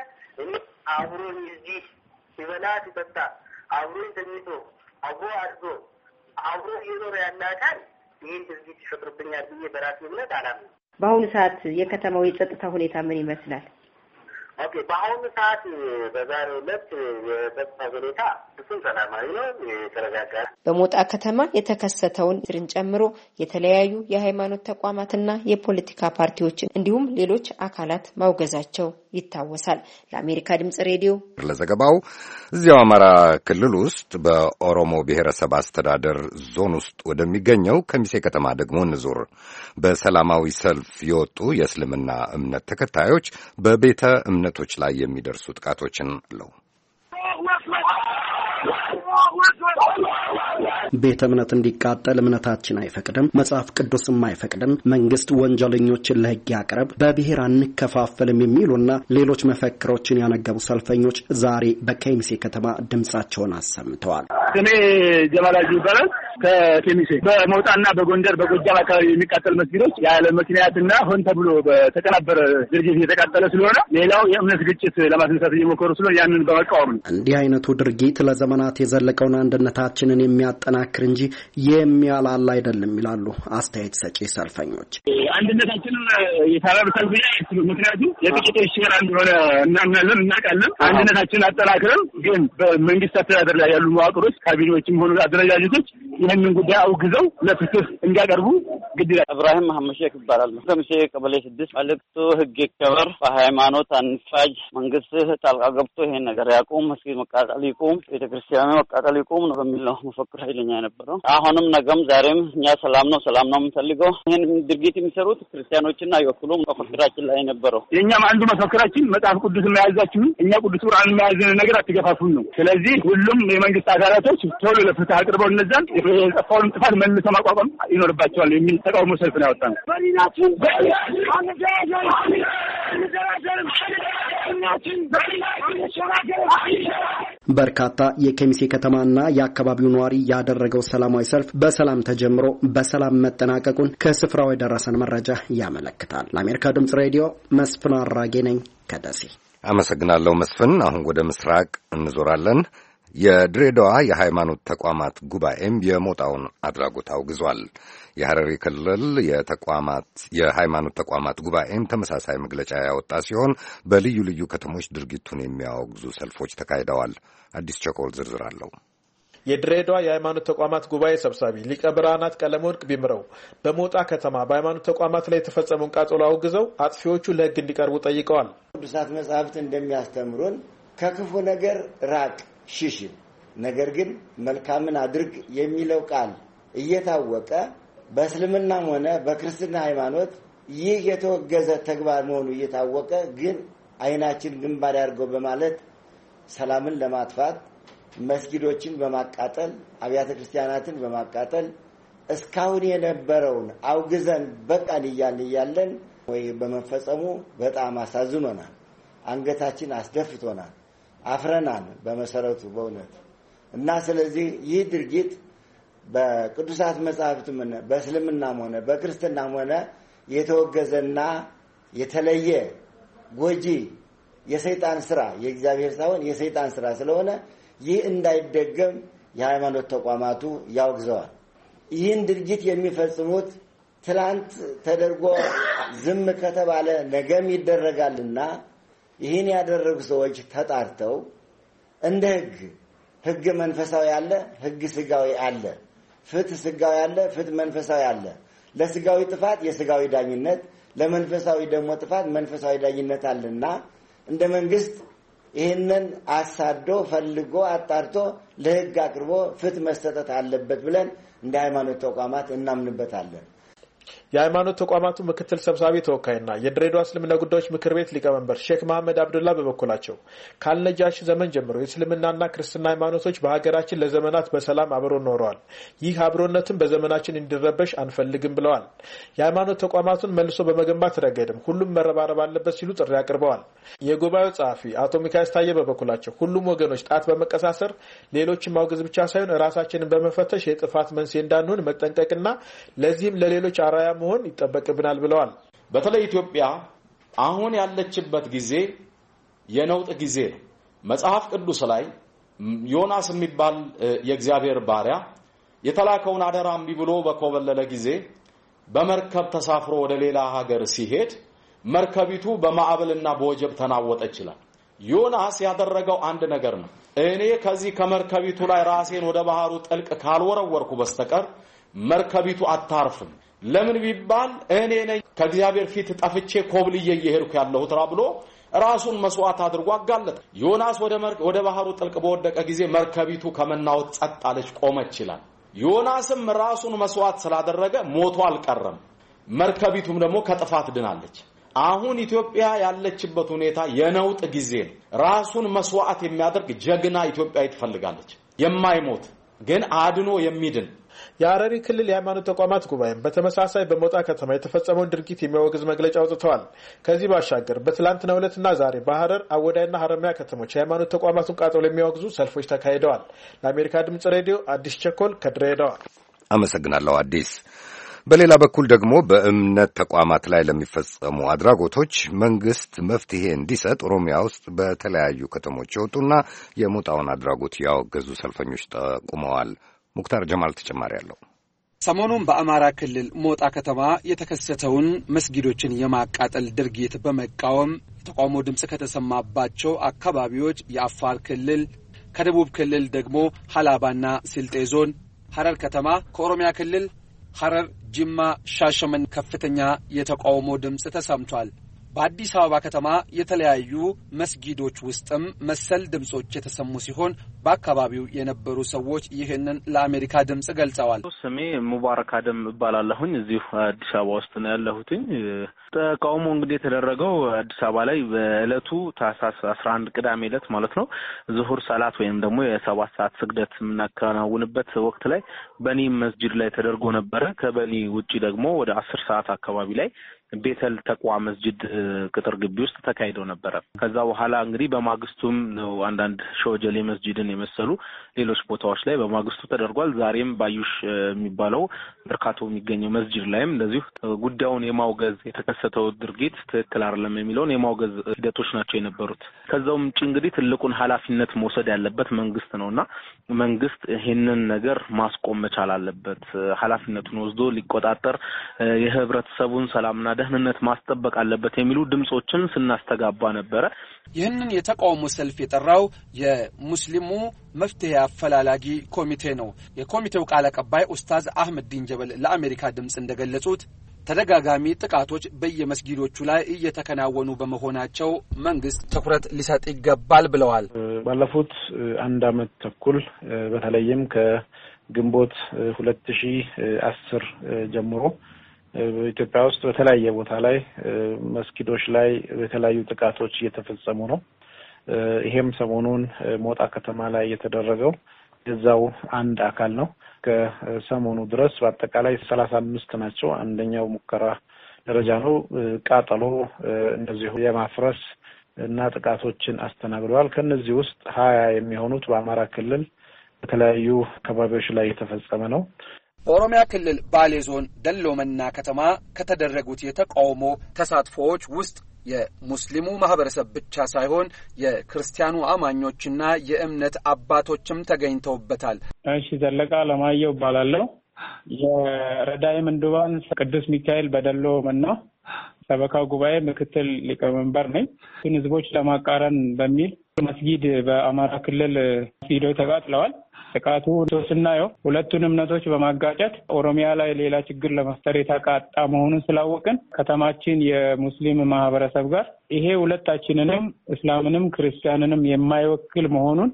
አብሮኝ እዚህ ሲበላ ሲጠጣ አብሮኝ ተኝቶ አብሮ አድሮ አብሮ እየኖረ ያለ አካል ይህን ድርጊት ይፈጥርብኛል ብዬ በራሴ እምነት አላምንም። በአሁኑ ሰዓት የከተማው የጸጥታ ሁኔታ ምን ይመስላል? ኦኬ፣ በአሁኑ ሰዓት በዛሬው ዕለት የጸጥታ ሁኔታ እሱም ሰላማዊ ነው፣ የተረጋጋ። በሞጣ ከተማ የተከሰተውን ስርን ጨምሮ የተለያዩ የሃይማኖት ተቋማትና የፖለቲካ ፓርቲዎች እንዲሁም ሌሎች አካላት ማውገዛቸው ይታወሳል። ለአሜሪካ ድምጽ ሬዲዮ ለዘገባው እዚያው አማራ ክልል ውስጥ በኦሮሞ ብሔረሰብ አስተዳደር ዞን ውስጥ ወደሚገኘው ከሚሴ ከተማ ደግሞ እንዙር። በሰላማዊ ሰልፍ የወጡ የእስልምና እምነት ተከታዮች በቤተ እምነቶች ላይ የሚደርሱ ጥቃቶችን አለው ቤተ እምነት እንዲቃጠል እምነታችን አይፈቅድም፣ መጽሐፍ ቅዱስም አይፈቅድም፣ መንግስት ወንጀለኞችን ለህግ ያቅርብ፣ በብሔር አንከፋፈልም የሚሉና ሌሎች መፈክሮችን ያነገቡ ሰልፈኞች ዛሬ በኬሚሴ ከተማ ድምጻቸውን አሰምተዋል። እኔ ጀማላጅ ይባላል ከኬሚሴ በመውጣና በጎንደር በጎጃም አካባቢ የሚቃጠል መስጊዶች ያለ ምክንያትና ሆን ተብሎ በተቀናበረ ድርጊት እየተቃጠለ ስለሆነ ሌላው የእምነት ግጭት ለማስነሳት እየሞከሩ ስለሆነ ያንን በመቃወም እንዲህ አይነቱ ድርጊት ለዘመናት የዘለቀውን አንድነታችንን የሚያጠናክር እንጂ የሚያላላ አይደለም ይላሉ አስተያየት ሰጪ ሰልፈኞች። አንድነታችንን የታረበታል ብዬ አይስሉ ምክንያቱም የጥቂቶች ሸራ እንደሆነ እናምናለን እናውቃለን። አንድነታችንን አጠናክረን ግን በመንግስት አስተዳደር ላይ ያሉ መዋቅሮች ካቢኔዎችም ሆኑ አደረጃጀቶች ይህንን ጉዳይ አውግዘው ለፍትህ እንዲያቀርቡ ግድ ይላል። ኢብራሂም መሐመድ ሼክ ይባላል። ከሚሴ ቀበሌ ስድስት መልእክቱ ህግ ይከበር፣ በሃይማኖት አንፋጅ፣ መንግስት ጣልቃ ገብቶ ይሄን ነገር ያቁም፣ መስጊድ መቃጠል ይቁም፣ ቤተክርስቲያኑ መቃጠል ይቁም ነው በሚለው መፈክር ኃይለኛ የነበረው። አሁንም ነገም ዛሬም እኛ ሰላም ነው ሰላም ነው የምንፈልገው። ይሄን ድርጊት የሚሰሩት ክርስቲያኖችና አይወክሉም መፈክራችን ላይ ነበረው። የኛም አንዱ መፈክራችን መጽሐፍ ቅዱስ መያዛችሁ እኛ ቅዱስ ቁርአን መያዝን ነገር አትገፋፉን ነው። ስለዚህ ሁሉም የመንግስት አካላቶች ቶሎ ለፍትህ አቅርበው እነዛን የጠፋውን ጥፋት መልሰው ማቋቋም ይኖርባቸዋል የሚል ተቃውሞ ሰልፍ ነው ያወጣነው። በርካታ የኬሚሴ ከተማና የአካባቢው ነዋሪ ያደረገው ሰላማዊ ሰልፍ በሰላም ተጀምሮ በሰላም መጠናቀቁን ከስፍራው የደረሰን መረጃ ያመለክታል። ለአሜሪካ ድምጽ ሬዲዮ መስፍን አራጌ ነኝ ከደሴ። አመሰግናለሁ መስፍን። አሁን ወደ ምስራቅ እንዞራለን። የድሬዳዋ የሃይማኖት ተቋማት ጉባኤም የሞጣውን አድራጎት አውግዟል። የሐረሪ ክልል የተቋማት የሃይማኖት ተቋማት ጉባኤም ተመሳሳይ መግለጫ ያወጣ ሲሆን በልዩ ልዩ ከተሞች ድርጊቱን የሚያወግዙ ሰልፎች ተካሂደዋል። አዲስ ቸኮል ዝርዝር አለው። የድሬዳዋ የሃይማኖት ተቋማት ጉባኤ ሰብሳቢ ሊቀ ብርሃናት ቀለመወርቅ ቢምረው በሞጣ ከተማ በሃይማኖት ተቋማት ላይ የተፈጸመውን ቃጠሎ አውግዘው አጥፊዎቹ ለሕግ እንዲቀርቡ ጠይቀዋል። ቅዱሳት መጻሕፍት እንደሚያስተምሩን ከክፉ ነገር ራቅ ሽሽ፣ ነገር ግን መልካምን አድርግ የሚለው ቃል እየታወቀ በእስልምናም ሆነ በክርስትና ሃይማኖት ይህ የተወገዘ ተግባር መሆኑ እየታወቀ ግን አይናችን ግንባር ያድርገው በማለት ሰላምን ለማጥፋት መስጊዶችን በማቃጠል አብያተ ክርስቲያናትን በማቃጠል እስካሁን የነበረውን አውግዘን በቃን እያልን እያለን ወይ በመፈጸሙ በጣም አሳዝኖናል። አንገታችን አስደፍቶናል። አፍረናን በመሰረቱ በእውነት እና ስለዚህ ይህ ድርጊት በቅዱሳት መጻሕፍትም ሆነ በእስልምናም ሆነ በክርስትናም ሆነ የተወገዘና የተለየ ጎጂ የሰይጣን ስራ የእግዚአብሔር ሳይሆን የሰይጣን ስራ ስለሆነ ይህ እንዳይደገም የሃይማኖት ተቋማቱ ያወግዘዋል። ይህን ድርጊት የሚፈጽሙት ትላንት ተደርጎ ዝም ከተባለ ነገም ይደረጋልና ይህን ያደረጉ ሰዎች ተጣርተው እንደ ህግ ህግ መንፈሳዊ አለ፣ ህግ ስጋዊ አለ፣ ፍትህ ስጋዊ አለ፣ ፍትህ መንፈሳዊ አለ። ለስጋዊ ጥፋት የስጋዊ ዳኝነት፣ ለመንፈሳዊ ደግሞ ጥፋት መንፈሳዊ ዳኝነት አለና እንደ መንግስት ይህንን አሳዶ ፈልጎ አጣርቶ ለህግ አቅርቦ ፍትህ መስጠት አለበት ብለን እንደ ሃይማኖት ተቋማት እናምንበታለን። የሃይማኖት ተቋማቱ ምክትል ሰብሳቢ ተወካይና የድሬዳዋ እስልምና ጉዳዮች ምክር ቤት ሊቀመንበር ሼክ መሐመድ አብዱላ በበኩላቸው ካልነጃሽ ዘመን ጀምሮ የእስልምናና ክርስትና ሃይማኖቶች በሀገራችን ለዘመናት በሰላም አብሮ ኖረዋል። ይህ አብሮነትም በዘመናችን እንዲረበሽ አንፈልግም ብለዋል። የሃይማኖት ተቋማቱን መልሶ በመገንባት ረገድም ሁሉም መረባረብ አለበት ሲሉ ጥሪ አቅርበዋል። የጉባኤው ጸሐፊ አቶ ሚካኤል ታዬ በበኩላቸው ሁሉም ወገኖች ጣት በመቀሳሰር ሌሎችን ማውገዝ ብቻ ሳይሆን ራሳችንን በመፈተሽ የጥፋት መንስኤ እንዳንሆን መጠንቀቅና ለዚህም ለሌሎች አራያ መሆን ይጠበቅብናል ብለዋል። በተለይ ኢትዮጵያ አሁን ያለችበት ጊዜ የነውጥ ጊዜ ነው። መጽሐፍ ቅዱስ ላይ ዮናስ የሚባል የእግዚአብሔር ባሪያ የተላከውን አደራ እምቢ ብሎ በኮበለለ ጊዜ በመርከብ ተሳፍሮ ወደ ሌላ ሀገር ሲሄድ መርከቢቱ በማዕበልና በወጀብ ተናወጠች ይላል። ዮናስ ያደረገው አንድ ነገር ነው። እኔ ከዚህ ከመርከቢቱ ላይ ራሴን ወደ ባህሩ ጥልቅ ካልወረወርኩ በስተቀር መርከቢቱ አታርፍም። ለምን ቢባል እኔ ነኝ ከእግዚአብሔር ፊት ጠፍቼ ኮብልዬ እየሄድኩ ያለሁት ብሎ ራሱን መስዋዕት አድርጎ አጋለጠ። ዮናስ ወደ ወደ ባህሩ ጥልቅ በወደቀ ጊዜ መርከቢቱ ከመናወጥ ጸጥ አለች፣ ቆመች ይላል። ዮናስም ራሱን መስዋዕት ስላደረገ ሞቶ አልቀረም፣ መርከቢቱም ደግሞ ከጥፋት ድናለች። አሁን ኢትዮጵያ ያለችበት ሁኔታ የነውጥ ጊዜ ነው። ራሱን መስዋዕት የሚያደርግ ጀግና ኢትዮጵያዊ ትፈልጋለች። የማይሞት ግን አድኖ የሚድን የሐረሪ ክልል የሃይማኖት ተቋማት ጉባኤ በተመሳሳይ በሞጣ ከተማ የተፈጸመውን ድርጊት የሚያወግዝ መግለጫ አውጥተዋል። ከዚህ ባሻገር በትላንትናው ዕለትና ዛሬ በሐረር አወዳይና ሐረማያ ከተሞች የሃይማኖት ተቋማቱን ቃጠሎ የሚያወግዙ ሰልፎች ተካሂደዋል። ለአሜሪካ ድምጽ ሬዲዮ አዲስ ቸኮል ከድሬዳዋ አመሰግናለሁ። አዲስ በሌላ በኩል ደግሞ በእምነት ተቋማት ላይ ለሚፈጸሙ አድራጎቶች መንግስት መፍትሄ እንዲሰጥ ኦሮሚያ ውስጥ በተለያዩ ከተሞች የወጡና የሞጣውን አድራጎት ያወገዙ ሰልፈኞች ጠቁመዋል። ሙክታር ጀማል ተጨማሪ ያለው ሰሞኑን በአማራ ክልል ሞጣ ከተማ የተከሰተውን መስጊዶችን የማቃጠል ድርጊት በመቃወም የተቃውሞ ድምጽ ከተሰማባቸው አካባቢዎች የአፋር ክልል፣ ከደቡብ ክልል ደግሞ ሐላባና ስልጤ ዞን፣ ሐረር ከተማ ከኦሮሚያ ክልል ሐረር፣ ጅማ፣ ሻሸመኔ ከፍተኛ የተቃውሞ ድምጽ ተሰምቷል። በአዲስ አበባ ከተማ የተለያዩ መስጊዶች ውስጥም መሰል ድምጾች የተሰሙ ሲሆን በአካባቢው የነበሩ ሰዎች ይህንን ለአሜሪካ ድምጽ ገልጸዋል። ስሜ ሙባረክ አደም እባላለሁኝ። እዚሁ አዲስ አበባ ውስጥ ነው ያለሁትኝ። ተቃውሞ እንግዲህ የተደረገው አዲስ አበባ ላይ በእለቱ ታህሳስ አስራ አንድ ቅዳሜ ዕለት ማለት ነው ዙሁር ሰላት ወይም ደግሞ የሰባት ሰዓት ስግደት የምናከናውንበት ወቅት ላይ በኒ መስጂድ ላይ ተደርጎ ነበረ። ከበኒ ውጪ ደግሞ ወደ አስር ሰዓት አካባቢ ላይ ቤተል ተቋ መስጂድ ቅጥር ግቢ ውስጥ ተካሂዶ ነበር። ከዛ በኋላ እንግዲህ በማግስቱም ነው አንዳንድ ሾጀሌ መስጂድን የመሰሉ ሌሎች ቦታዎች ላይ በማግስቱ ተደርጓል። ዛሬም ባዩሽ የሚባለው መርካቶ የሚገኘው መስጂድ ላይም እንደዚሁ ጉዳዩን የማውገዝ የተከሰተው ድርጊት ትክክል አይደለም የሚለውን የማውገዝ ሂደቶች ናቸው የነበሩት። ከዛውም ጭ እንግዲህ ትልቁን ኃላፊነት መውሰድ ያለበት መንግስት ነውና መንግስት ይሄንን ነገር ማስቆም መቻል አለበት። ኃላፊነቱን ወስዶ ሊቆጣጠር የህብረተሰቡን ሰላምና ደህንነት ማስጠበቅ አለበት የሚሉ ድምጾችን ስናስተጋባ ነበር። ይህንን የተቃውሞ ሰልፍ የጠራው የሙስሊሙ መፍትሄ አፈላላጊ ኮሚቴ ነው። የኮሚቴው ቃል አቀባይ ኡስታዝ አህመድ ዲን ጀበል ለአሜሪካ ድምጽ እንደገለጹት ተደጋጋሚ ጥቃቶች በየመስጊዶቹ ላይ እየተከናወኑ በመሆናቸው መንግስት ትኩረት ሊሰጥ ይገባል ብለዋል። ባለፉት አንድ አመት ተኩል በተለይም ከግንቦት ሁለት ሺህ አስር ጀምሮ በኢትዮጵያ ውስጥ በተለያየ ቦታ ላይ መስጊዶች ላይ የተለያዩ ጥቃቶች እየተፈጸሙ ነው። ይሄም ሰሞኑን ሞጣ ከተማ ላይ የተደረገው የዛው አንድ አካል ነው። ከሰሞኑ ድረስ በአጠቃላይ ሰላሳ አምስት ናቸው። አንደኛው ሙከራ ደረጃ ነው። ቃጠሎ እንደዚሁ የማፍረስ እና ጥቃቶችን አስተናግደዋል። ከነዚህ ውስጥ ሀያ የሚሆኑት በአማራ ክልል በተለያዩ አካባቢዎች ላይ የተፈጸመ ነው። በኦሮሚያ ክልል ባሌ ዞን ደሎመና ከተማ ከተደረጉት የተቃውሞ ተሳትፎዎች ውስጥ የሙስሊሙ ማህበረሰብ ብቻ ሳይሆን የክርስቲያኑ አማኞችና የእምነት አባቶችም ተገኝተውበታል። እሺ ዘለቃ ለማየው ባላለው የረዳይ ምንዱባን ቅዱስ ሚካኤል በደሎመና ሰበካ ጉባኤ ምክትል ሊቀመንበር ነኝ። ህዝቦች ለማቃረን በሚል መስጊድ በአማራ ክልል መስጊዶች ተቃጥለዋል። ጥቃቱ ተወስናየው ሁለቱን እምነቶች በማጋጨት ኦሮሚያ ላይ ሌላ ችግር ለመፍጠር የተቃጣ መሆኑን ስላወቅን ከተማችን የሙስሊም ማህበረሰብ ጋር ይሄ ሁለታችንንም እስላምንም ክርስቲያንንም የማይወክል መሆኑን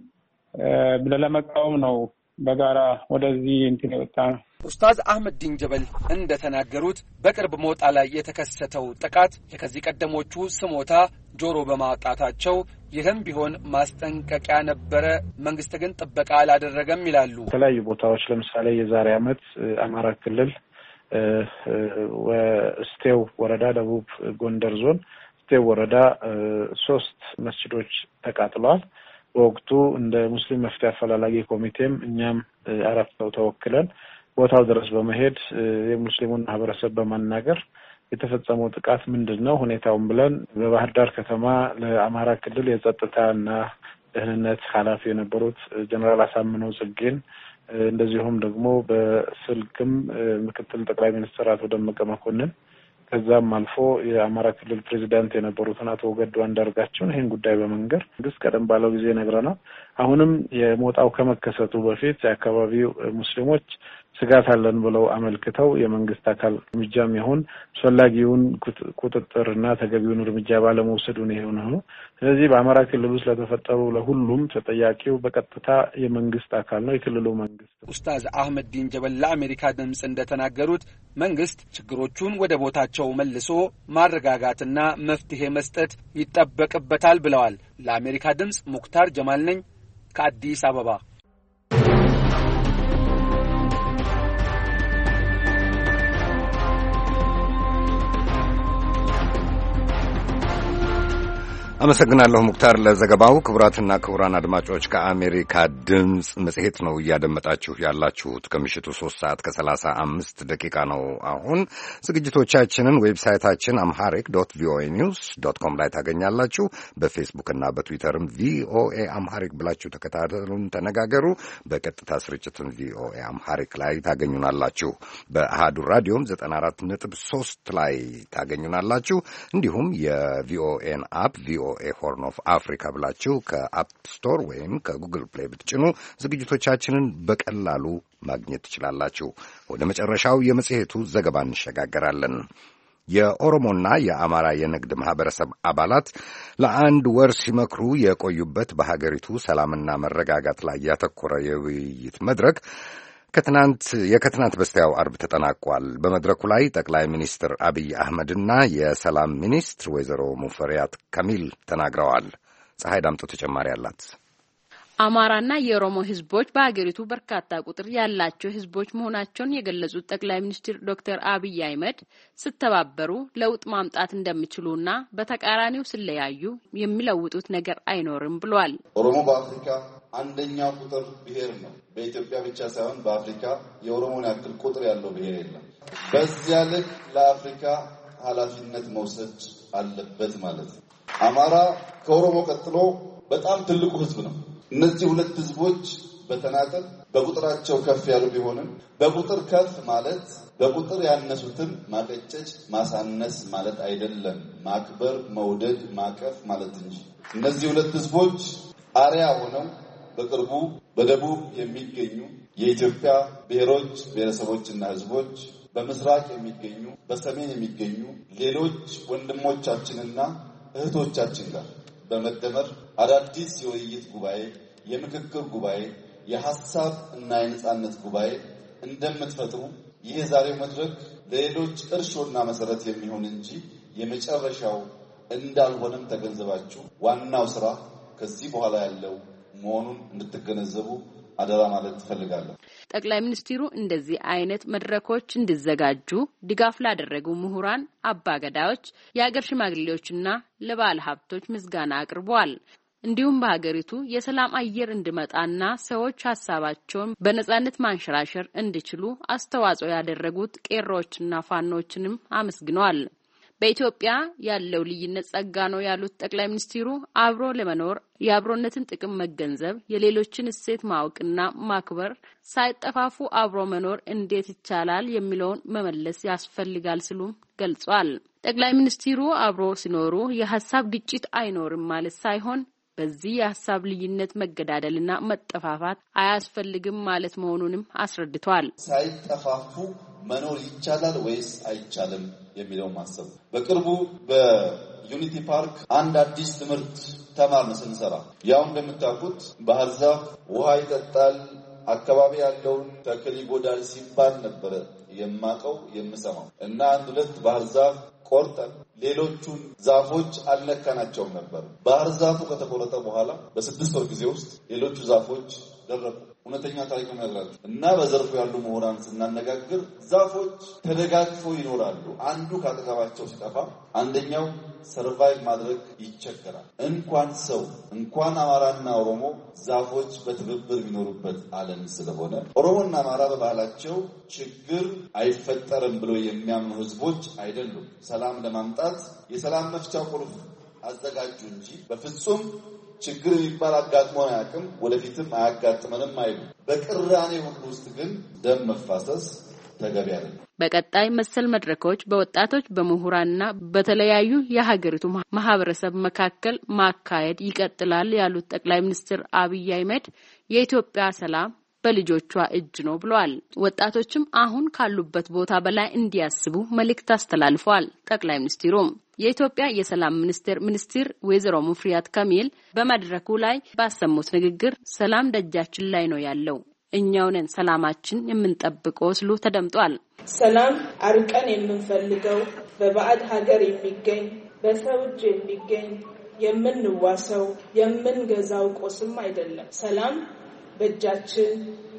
ለመቃወም ነው በጋራ ወደዚህ እንትን የወጣ ነው። ኡስታዝ አህመድ ዲን ጀበል እንደተናገሩት በቅርብ ሞጣ ላይ የተከሰተው ጥቃት የከዚህ ቀደሞቹ ስሞታ ጆሮ በማውጣታቸው ይህም ቢሆን ማስጠንቀቂያ ነበረ፣ መንግስት ግን ጥበቃ አላደረገም ይላሉ። የተለያዩ ቦታዎች ለምሳሌ የዛሬ አመት አማራ ክልል ወስቴው ወረዳ ደቡብ ጎንደር ዞን ስቴው ወረዳ ሶስት መስጊዶች ተቃጥለዋል። በወቅቱ እንደ ሙስሊም መፍትሄ አፈላላጊ ኮሚቴም እኛም አራት ሰው ተወክለን ቦታው ድረስ በመሄድ የሙስሊሙን ማህበረሰብ በማናገር የተፈጸመው ጥቃት ምንድነው ሁኔታውን ብለን በባህር ዳር ከተማ ለአማራ ክልል የጸጥታና ደህንነት ኃላፊ የነበሩት ጀነራል አሳምነው ጽጌን እንደዚሁም ደግሞ በስልክም ምክትል ጠቅላይ ሚኒስትር አቶ ደመቀ መኮንን ከዛም አልፎ የአማራ ክልል ፕሬዝዳንት የነበሩትን አቶ ገዱ አንዳርጋቸውን ይሄን ጉዳይ በመንገር መንግስት ቀደም ባለው ጊዜ ነግረናል። አሁንም የሞጣው ከመከሰቱ በፊት የአካባቢው ሙስሊሞች ስጋት አለን ብለው አመልክተው የመንግስት አካል እርምጃም ይሁን አስፈላጊውን ቁጥጥርና ተገቢውን እርምጃ ባለመውሰዱ ነው የሆነው። ስለዚህ በአማራ ክልል ውስጥ ለተፈጠሩ ለሁሉም ተጠያቂው በቀጥታ የመንግስት አካል ነው፣ የክልሉ መንግስት። ኡስታዝ አህመድ ዲን ጀበል ለአሜሪካ ድምጽ እንደተናገሩት መንግስት ችግሮቹን ወደ ቦታቸው መልሶ ማረጋጋትና መፍትሄ መስጠት ይጠበቅበታል ብለዋል። ለአሜሪካ ድምጽ ሙክታር ጀማል ነኝ ከአዲስ አበባ። አመሰግናለሁ ሙክታር ለዘገባው። ክቡራትና ክቡራን አድማጮች ከአሜሪካ ድምፅ መጽሔት ነው እያደመጣችሁ ያላችሁት። ከምሽቱ ሶስት ሰዓት ከሰላሳ አምስት ደቂቃ ነው። አሁን ዝግጅቶቻችንን ዌብሳይታችን አምሃሪክ ዶት ቪኦኤ ኒውስ ዶት ኮም ላይ ታገኛላችሁ። በፌስቡክና በትዊተርም ቪኦኤ አምሃሪክ ብላችሁ ተከታተሉን፣ ተነጋገሩ። በቀጥታ ስርጭትን ቪኦኤ አምሃሪክ ላይ ታገኙናላችሁ። በአሃዱ ራዲዮም ዘጠና አራት ነጥብ ሶስት ላይ ታገኙናላችሁ። እንዲሁም የቪኦኤን አፕ ቪኦኤ ሆርን ኦፍ አፍሪካ ብላችሁ ከአፕ ስቶር ወይም ከጉግል ፕሌይ ብትጭኑ ዝግጅቶቻችንን በቀላሉ ማግኘት ትችላላችሁ። ወደ መጨረሻው የመጽሔቱ ዘገባ እንሸጋገራለን። የኦሮሞና የአማራ የንግድ ማህበረሰብ አባላት ለአንድ ወር ሲመክሩ የቆዩበት በሀገሪቱ ሰላምና መረጋጋት ላይ ያተኮረ የውይይት መድረክ ከትናንት የከትናንት በስቲያው አርብ ተጠናቋል። በመድረኩ ላይ ጠቅላይ ሚኒስትር አብይ አህመድና የሰላም ሚኒስትር ወይዘሮ ሙፈሪያት ካሚል ተናግረዋል። ፀሐይ ዳምጦ ተጨማሪ አላት። አማራና የኦሮሞ ህዝቦች በአገሪቱ በርካታ ቁጥር ያላቸው ህዝቦች መሆናቸውን የገለጹት ጠቅላይ ሚኒስትር ዶክተር አብይ አህመድ ስተባበሩ ለውጥ ማምጣት እንደሚችሉና በተቃራኒው ስለያዩ የሚለውጡት ነገር አይኖርም ብሏል። ኦሮሞ በአፍሪካ አንደኛው ቁጥር ብሔር ነው። በኢትዮጵያ ብቻ ሳይሆን በአፍሪካ የኦሮሞን ያክል ቁጥር ያለው ብሔር የለም። በዚያ ልክ ለአፍሪካ ኃላፊነት መውሰድ አለበት ማለት ነው። አማራ ከኦሮሞ ቀጥሎ በጣም ትልቁ ህዝብ ነው። እነዚህ ሁለት ህዝቦች በተናጠል በቁጥራቸው ከፍ ያሉ ቢሆንም በቁጥር ከፍ ማለት በቁጥር ያነሱትን ማቀጨጭ ማሳነስ ማለት አይደለም። ማክበር፣ መውደድ፣ ማቀፍ ማለት እንጂ እነዚህ ሁለት ህዝቦች አሪያ ሆነው በቅርቡ በደቡብ የሚገኙ የኢትዮጵያ ብሔሮች ብሔረሰቦችና ህዝቦች በምስራቅ የሚገኙ በሰሜን የሚገኙ ሌሎች ወንድሞቻችንና እህቶቻችን ጋር በመደመር አዳዲስ የውይይት ጉባኤ፣ የምክክር ጉባኤ፣ የሐሳብ እና የነጻነት ጉባኤ እንደምትፈጥሩ ይህ ዛሬው መድረክ ለሌሎች እርሾና መሰረት የሚሆን እንጂ የመጨረሻው እንዳልሆነም ተገንዘባችሁ ዋናው ስራ ከዚህ በኋላ ያለው መሆኑን እንድትገነዘቡ አደራ ማለት ትፈልጋለሁ። ጠቅላይ ሚኒስትሩ እንደዚህ አይነት መድረኮች እንዲዘጋጁ ድጋፍ ላደረጉ ምሁራን፣ አባገዳዎች፣ የአገር ሽማግሌዎችና ለባለ ሀብቶች ምስጋና አቅርበዋል። እንዲሁም በሀገሪቱ የሰላም አየር እንዲመጣና ሰዎች ሀሳባቸውን በነጻነት ማንሸራሸር እንዲችሉ አስተዋጽኦ ያደረጉት ቄሮዎችና ፋኖችንም አመስግነዋል። በኢትዮጵያ ያለው ልዩነት ጸጋ ነው ያሉት ጠቅላይ ሚኒስትሩ አብሮ ለመኖር የአብሮነትን ጥቅም መገንዘብ፣ የሌሎችን እሴት ማወቅና ማክበር፣ ሳይጠፋፉ አብሮ መኖር እንዴት ይቻላል የሚለውን መመለስ ያስፈልጋል ሲሉም ገልጿል። ጠቅላይ ሚኒስትሩ አብሮ ሲኖሩ የሀሳብ ግጭት አይኖርም ማለት ሳይሆን በዚህ የሀሳብ ልዩነት መገዳደልና መጠፋፋት አያስፈልግም ማለት መሆኑንም አስረድቷል። ሳይጠፋፉ መኖር ይቻላል ወይስ አይቻልም የሚለው ማሰብ። በቅርቡ በዩኒቲ ፓርክ አንድ አዲስ ትምህርት ተማርን ስንሰራ። ያው እንደምታውቁት ባህር ዛፍ ውሃ ይጠጣል፣ አካባቢ ያለውን ተክል ይጎዳል ሲባል ነበረ የማቀው የምሰማው እና አንድ ሁለት ባህር ዛፍ ቆርጠን ሌሎቹን ዛፎች አልነካናቸውም ነበር። ባህር ዛፉ ከተቆረጠ በኋላ በስድስት ወር ጊዜ ውስጥ ሌሎቹ ዛፎች ደረቁ። እውነተኛ ታሪክ ነው ያደርጋችሁ እና በዘርፉ ያሉ ምሁራን ስናነጋግር ዛፎች ተደጋግፈው ይኖራሉ። አንዱ ካጠገባቸው ሲጠፋ አንደኛው ሰርቫይቭ ማድረግ ይቸገራል። እንኳን ሰው እንኳን አማራና ኦሮሞ ዛፎች በትብብር የሚኖሩበት ዓለም ስለሆነ ኦሮሞና አማራ በባህላቸው ችግር አይፈጠርም ብሎ የሚያምኑ ህዝቦች አይደሉም። ሰላም ለማምጣት የሰላም መፍቻ ቁልፍ አዘጋጁ እንጂ በፍጹም ችግር የሚባል አጋጥሞ አያውቅም፣ ወደፊትም አያጋጥመንም አይሉ። በቅራኔ ሁሉ ውስጥ ግን ደም መፋሰስ ተገቢ አይደለም። በቀጣይ መሰል መድረኮች በወጣቶች በምሁራንና በተለያዩ የሀገሪቱ ማህበረሰብ መካከል ማካሄድ ይቀጥላል ያሉት ጠቅላይ ሚኒስትር አብይ አህመድ የኢትዮጵያ ሰላም በልጆቿ እጅ ነው ብለዋል። ወጣቶችም አሁን ካሉበት ቦታ በላይ እንዲያስቡ መልእክት አስተላልፈዋል። ጠቅላይ ሚኒስትሩም የኢትዮጵያ የሰላም ሚኒስቴር ሚኒስትር ወይዘሮ ሙፈሪያት ካሚል በመድረኩ ላይ ባሰሙት ንግግር ሰላም ደጃችን ላይ ነው ያለው፣ እኛው ነን ሰላማችን የምንጠብቀው ሲሉ ተደምጧል። ሰላም አርቀን የምንፈልገው በባዕድ ሀገር የሚገኝ በሰው እጅ የሚገኝ የምንዋሰው የምንገዛው ቁስም አይደለም። ሰላም በእጃችን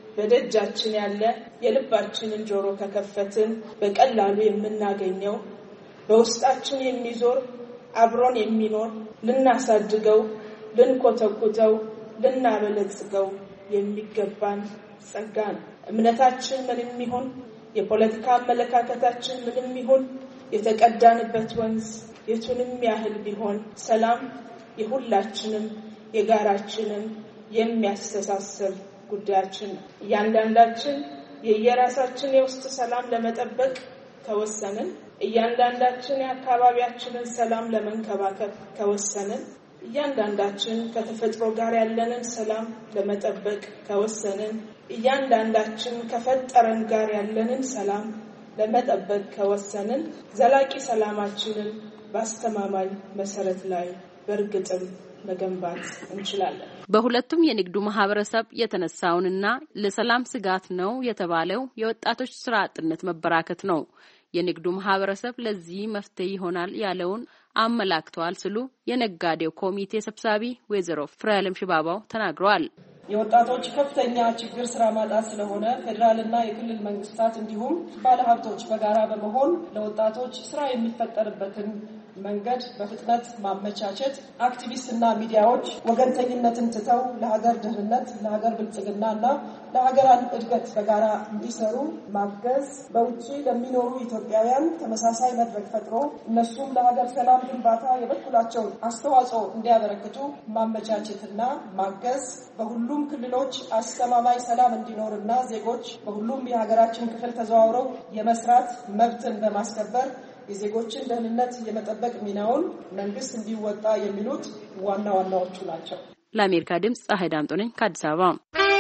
በደጃችን ያለ የልባችንን ጆሮ ከከፈትን በቀላሉ የምናገኘው በውስጣችን የሚዞር አብሮን የሚኖር ልናሳድገው፣ ልንኮተኩተው፣ ልናበለጽገው የሚገባን ጸጋ ነው። እምነታችን ምንም ይሁን የፖለቲካ አመለካከታችን ምንም ይሁን የተቀዳንበት ወንዝ የቱንም ያህል ቢሆን ሰላም የሁላችንም የጋራችንም የሚያስተሳስር ጉዳያችን ነው። እያንዳንዳችን የየራሳችን የውስጥ ሰላም ለመጠበቅ ከወሰንን፣ እያንዳንዳችን የአካባቢያችንን ሰላም ለመንከባከብ ከወሰንን፣ እያንዳንዳችን ከተፈጥሮ ጋር ያለንን ሰላም ለመጠበቅ ከወሰንን፣ እያንዳንዳችን ከፈጠረን ጋር ያለንን ሰላም ለመጠበቅ ከወሰንን ዘላቂ ሰላማችንን በአስተማማኝ መሰረት ላይ በእርግጥም መገንባት እንችላለን። በሁለቱም የንግዱ ማህበረሰብ የተነሳውንና ለሰላም ስጋት ነው የተባለው የወጣቶች ስራ አጥነት መበራከት ነው። የንግዱ ማህበረሰብ ለዚህ መፍትሄ ይሆናል ያለውን አመላክተዋል ሲሉ የነጋዴው ኮሚቴ ሰብሳቢ ወይዘሮ ፍሬዓለም ሽባባው ተናግረዋል። የወጣቶች ከፍተኛ ችግር ስራ ማጣት ስለሆነ ፌደራልና የክልል መንግስታት እንዲሁም ባለሀብቶች በጋራ በመሆን ለወጣቶች ስራ የሚፈጠርበትን መንገድ በፍጥነት ማመቻቸት፣ አክቲቪስትና ሚዲያዎች ወገንተኝነትን ትተው ለሀገር ደህንነት፣ ለሀገር ብልጽግናና ለሀገር እድገት በጋራ እንዲሰሩ ማገዝ፣ በውጪ ለሚኖሩ ኢትዮጵያውያን ተመሳሳይ መድረክ ፈጥሮ እነሱም ለሀገር ሰላም ግንባታ የበኩላቸውን አስተዋጽኦ እንዲያበረክቱ ማመቻቸትና ማገዝ፣ በሁሉም ክልሎች አስተማማኝ ሰላም እንዲኖርና ዜጎች በሁሉም የሀገራችን ክፍል ተዘዋውረው የመስራት መብትን በማስከበር የዜጎችን ደህንነት የመጠበቅ ሚናውን መንግስት እንዲወጣ የሚሉት ዋና ዋናዎቹ ናቸው። ለአሜሪካ ድምጽ ፀሐይ ዳምጦ ነኝ ከአዲስ አበባ።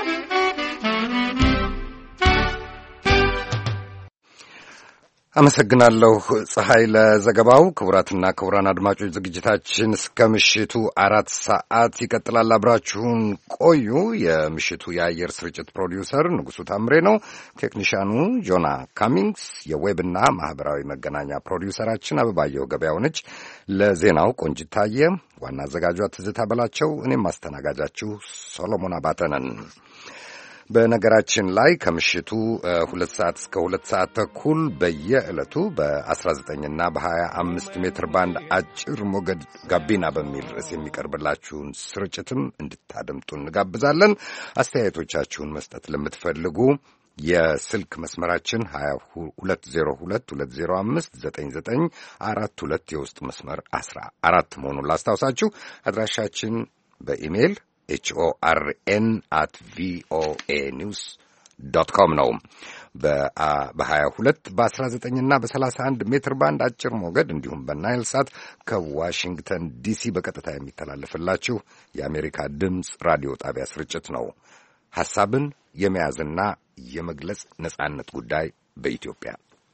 አመሰግናለሁ ፀሐይ ለዘገባው። ክቡራትና ክቡራን አድማጮች ዝግጅታችን እስከ ምሽቱ አራት ሰዓት ይቀጥላል። አብራችሁን ቆዩ። የምሽቱ የአየር ስርጭት ፕሮዲውሰር ንጉሱ ታምሬ ነው። ቴክኒሻኑ ጆና ካሚንግስ፣ የዌብና ማህበራዊ መገናኛ ፕሮዲውሰራችን አበባየሁ ገበያው ነች። ለዜናው ቆንጅት ታየ፣ ዋና አዘጋጇ ትዝታ በላቸው፣ እኔም አስተናጋጃችሁ ሶሎሞን አባተ ነን። በነገራችን ላይ ከምሽቱ ሁለት ሰዓት እስከ ሁለት ሰዓት ተኩል በየዕለቱ በአስራ ዘጠኝና በሀያ አምስት ሜትር ባንድ አጭር ሞገድ ጋቢና በሚል ርዕስ የሚቀርብላችሁን ስርጭትም እንድታደምጡ እንጋብዛለን። አስተያየቶቻችሁን መስጠት ለምትፈልጉ የስልክ መስመራችን ሁለት ዜሮ ሁለት ሁለት ዜሮ አምስት ዘጠኝ ዘጠኝ አራት ሁለት የውስጥ መስመር አስራ አራት መሆኑን ላስታውሳችሁ። አድራሻችን በኢሜይል ኤች ኦ አር ኤን አት ቪኦኤ ኒውስ ዶት ኮም ነው። በሀያ ሁለት በአስራ ዘጠኝና በሰላሳ አንድ ሜትር ባንድ አጭር ሞገድ እንዲሁም በናይል ሳት ከዋሽንግተን ዲሲ በቀጥታ የሚተላለፍላችሁ የአሜሪካ ድምፅ ራዲዮ ጣቢያ ስርጭት ነው። ሐሳብን የመያዝና የመግለጽ ነጻነት ጉዳይ በኢትዮጵያ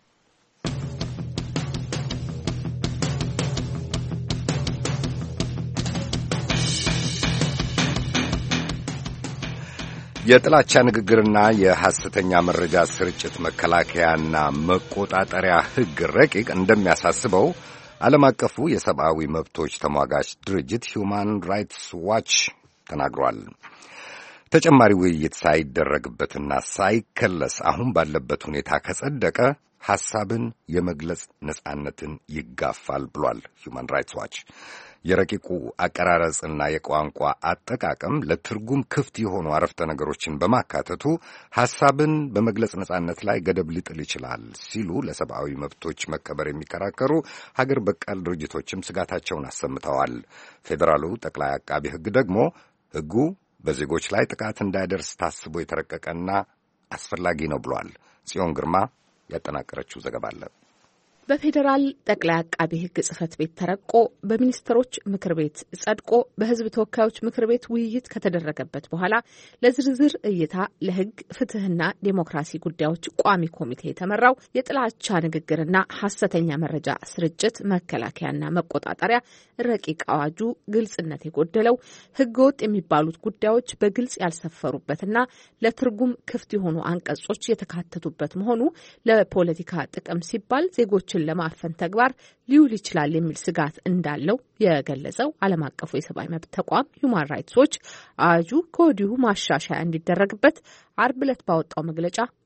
የጥላቻ ንግግርና የሐሰተኛ መረጃ ስርጭት መከላከያና መቆጣጠሪያ ሕግ ረቂቅ እንደሚያሳስበው ዓለም አቀፉ የሰብአዊ መብቶች ተሟጋች ድርጅት ሂውማን ራይትስ ዋች ተናግሯል። ተጨማሪ ውይይት ሳይደረግበትና ሳይከለስ አሁን ባለበት ሁኔታ ከጸደቀ ሐሳብን የመግለጽ ነጻነትን ይጋፋል ብሏል ሂውማን ራይትስ ዋች። የረቂቁ አቀራረጽና የቋንቋ አጠቃቀም ለትርጉም ክፍት የሆኑ አረፍተ ነገሮችን በማካተቱ ሐሳብን በመግለጽ ነጻነት ላይ ገደብ ሊጥል ይችላል ሲሉ ለሰብአዊ መብቶች መከበር የሚከራከሩ ሀገር በቀል ድርጅቶችም ስጋታቸውን አሰምተዋል። ፌዴራሉ ጠቅላይ አቃቢ ሕግ ደግሞ ሕጉ በዜጎች ላይ ጥቃት እንዳይደርስ ታስቦ የተረቀቀና አስፈላጊ ነው ብሏል። ጽዮን ግርማ ያጠናቀረችው ዘገባ አለ። በፌዴራል ጠቅላይ አቃቢ ሕግ ጽሕፈት ቤት ተረቆ በሚኒስትሮች ምክር ቤት ጸድቆ በሕዝብ ተወካዮች ምክር ቤት ውይይት ከተደረገበት በኋላ ለዝርዝር እይታ ለሕግ ፍትህና ዴሞክራሲ ጉዳዮች ቋሚ ኮሚቴ የተመራው የጥላቻ ንግግርና ሐሰተኛ መረጃ ስርጭት መከላከያና መቆጣጠሪያ ረቂቅ አዋጁ ግልጽነት የጎደለው ሕገወጥ የሚባሉት ጉዳዮች በግልጽ ያልሰፈሩበትና ለትርጉም ክፍት የሆኑ አንቀጾች የተካተቱበት መሆኑ ለፖለቲካ ጥቅም ሲባል ዜጎች ለማፈን ተግባር ሊውል ይችላል የሚል ስጋት እንዳለው የገለጸው ዓለም አቀፉ የሰብአዊ መብት ተቋም ሂውማን ራይትስ ዎች አዋጁ ከወዲሁ ማሻሻያ እንዲደረግበት አርብ ዕለት ባወጣው መግለጫ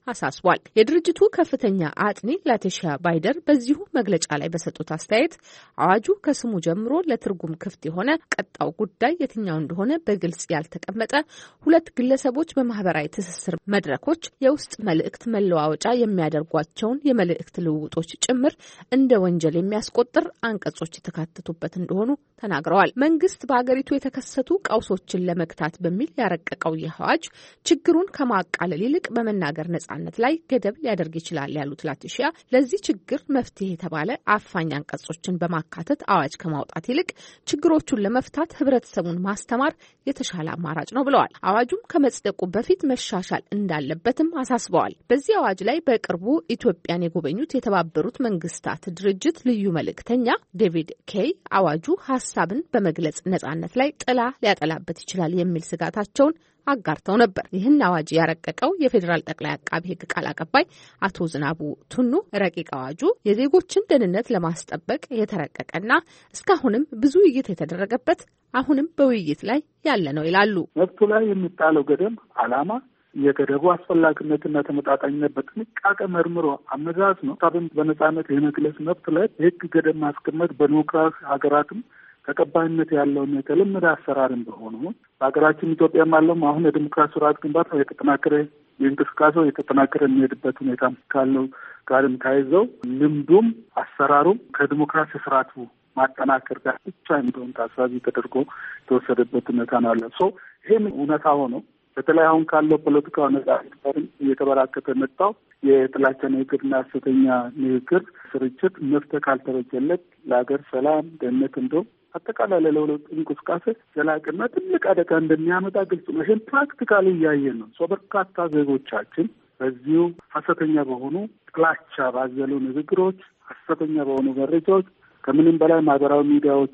አሳስቧል። የድርጅቱ ከፍተኛ አጥኒ ላቲሺያ ባይደር በዚሁ መግለጫ ላይ በሰጡት አስተያየት አዋጁ ከስሙ ጀምሮ ለትርጉም ክፍት የሆነ ቀጣው ጉዳይ የትኛው እንደሆነ በግልጽ ያልተቀመጠ ሁለት ግለሰቦች በማህበራዊ ትስስር መድረኮች የውስጥ መልእክት መለዋወጫ የሚያደርጓቸውን የመልእክት ልውውጦች ጭምር እንደ ወንጀል የሚያስቆጥር አንቀጾች የተካተቱበት እንደሆኑ ተናግረዋል። መንግስት በአገሪቱ የተከሰቱ ቀውሶችን ለመግታት በሚል ያረቀቀው ይህ አዋጅ ችግሩን ከማቃለል ይልቅ በመናገር ነጻነት ላይ ገደብ ሊያደርግ ይችላል ያሉት ላቲሺያ ለዚህ ችግር መፍትሄ የተባለ አፋኝ አንቀጾችን በማካተት አዋጅ ከማውጣት ይልቅ ችግሮቹን ለመፍታት ህብረተሰቡን ማስተማር የተሻለ አማራጭ ነው ብለዋል። አዋጁም ከመጽደቁ በፊት መሻሻል እንዳለበትም አሳስበዋል። በዚህ አዋጅ ላይ በቅርቡ ኢትዮጵያን የጎበኙት የተባበሩት መንግስታት ድርጅት ልዩ መልእክተኛ ዴቪድ ኬይ አዋጁ ሀሳብን በመግለጽ ነጻነት ላይ ጥላ ሊያጠላበት ይችላል የሚል ስጋታቸውን አጋርተው ነበር። ይህን አዋጅ ያረቀቀው የፌዴራል ጠቅላይ አቃቢ ህግ ቃል አቀባይ አቶ ዝናቡ ቱኑ ረቂቅ አዋጁ የዜጎችን ደህንነት ለማስጠበቅ የተረቀቀና እስካሁንም ብዙ ውይይት የተደረገበት አሁንም በውይይት ላይ ያለ ነው ይላሉ። መብቱ ላይ የሚጣለው ገደብ ዓላማ የገደቡ አስፈላጊነትና ተመጣጣኝነት በጥንቃቄ መርምሮ አመዛዝ ነው። ሀሳብን በነጻነት የመግለጽ መብት ላይ የህግ ገደብ ማስቀመጥ በዲሞክራሲ ሀገራትም ተቀባይነት ያለውን የተለመደ አሰራር እንደሆኑ በሀገራችን ኢትዮጵያም አለም አሁን የዲሞክራሲ ስርዓት ግንባታ የተጠናከረ የእንቅስቃሴው የተጠናከረ የሚሄድበት ሁኔታ ካለው ጋርም ታይዘው ልምዱም አሰራሩም ከዲሞክራሲ ስርዓቱ ማጠናከር ጋር ብቻ እንደሆነ ታሳቢ ተደርጎ የተወሰደበት ሁኔታ ነው ያለው። ሶ ይሄን እውነታ ሆኖ በተለይ አሁን ካለው ፖለቲካው ነጻነት ጋር እየተበራከተ መጣው የጥላቻ ንግግርና ሐሰተኛ ንግግር ስርጭት መፍትሄ ካልተበጀለት ለሀገር ሰላም ደህንነት እንደው አጠቃላይ ለለውጥ እንቅስቃሴ ዘላቂና ትልቅ አደጋ እንደሚያመጣ ግልጽ ነው። ይህን ፕራክቲካሊ እያየን ነው። ሰው በርካታ ዜጎቻችን በዚሁ ሐሰተኛ በሆኑ ጥላቻ ባዘሉ ንግግሮች፣ ሐሰተኛ በሆኑ መረጃዎች ከምንም በላይ ማህበራዊ ሚዲያዎቹ